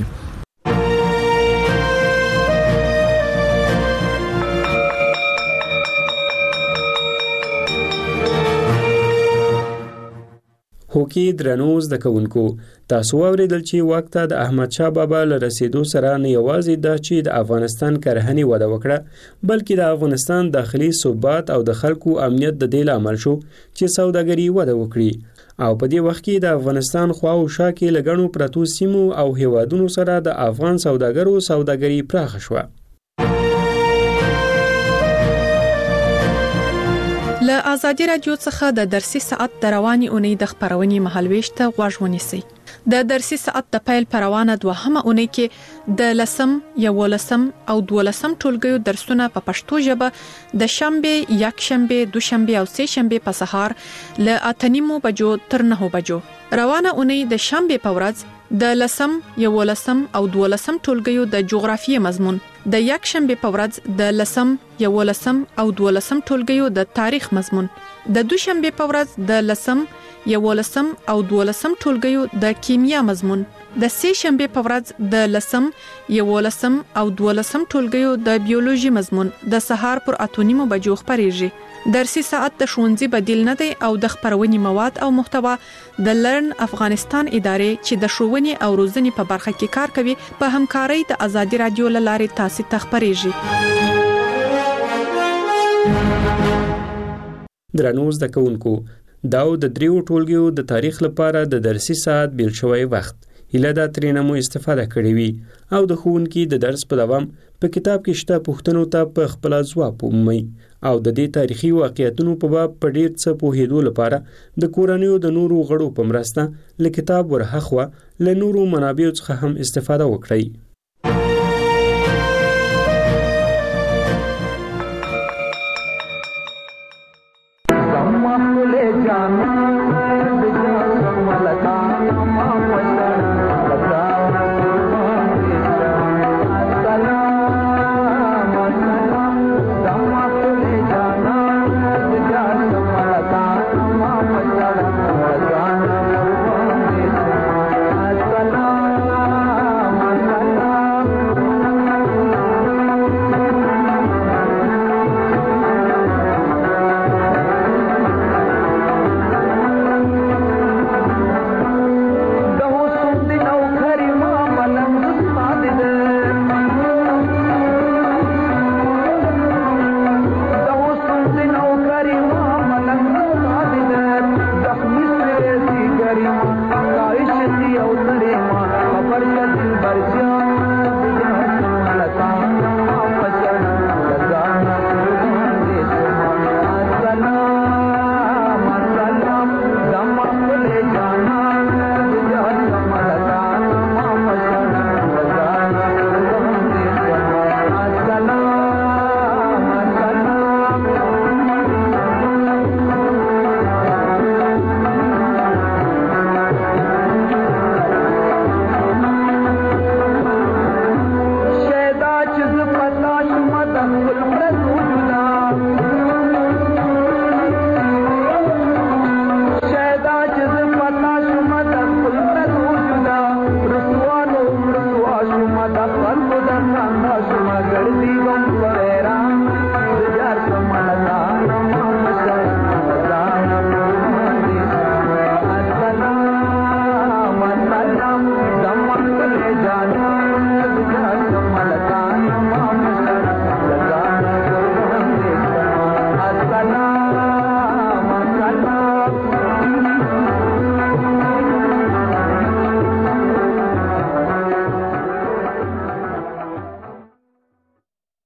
هوکي درنو زده کوونکو، تاسو اوریدل چې واک ته د احمد شاه بابا له رسیدو سره نه یوازې دا چې د افغانستان کرهنې وده وکړه، بلکې د افغانستان داخلي ثبات او د خلکو امنیت د دې لامل شو چې سوداګري وده وکړي. او په دې وخت کې د افغانستان خوا او شا کې لګڼو پرتو سیمو او هیوادونو سره د افغان سوداګرو سوداګري پراخه شوه. له آزادي رادیو څخه د درسي ساعت د رواني اونۍ د خبرونې مهالويش ته غوږ ونیسئ. د درسي ساعت د پیل پروانه دوهمه اونۍ کې د 10 او 12 ټولګیو درسونه په پښتو ژبه د شنبه، یکشنبه، دوشنبه او سه شنبه په سهار له 8:30 بجو تر 9 بجو. روانه اونۍ د شنبه په ورځ د 10 او 12 ټولګیو د جغرافیې مضمون، د یکشنبه په ورځ د 10 او 12 ټولګیو د تاریخ مضمون، د دوشنبه په ورځ د 10 او 12 ټولګیو د کیمیا مضمون، د سه شنبه په ورځ د 10 او 12 ټولګیو د بیولوژي مضمون د سهار پر 8:30 بجو خبريږي. درسي ساعت د ښوونځي بدیل نه دی او د خبرونې مواد او محتوا د لرن افغانستان ادارې چې د ښوونې او روزنې په برخه کې کار کوي په همکارۍ د آزادي رادیو لارې تاسو ته خبريږي. درنو زده کوونکو، دا د دریو ټولګیو د تاریخ لپاره د درسي ساعت بیل شوی وخت هیله دا ترېنه مو استفاده کړې وي او د ښوونکي د درس په دوام په کتاب کې شته پوښتنو ته په خپل ځواب ومومئ او د دې تاریخي واقعیتونو په باب په ډیر څه پوهېدو لپاره د کورنیو د نورو غړو په مرسته له کتاب ورهاخوا له نورو منابعو څخه هم استفاده وکړئ.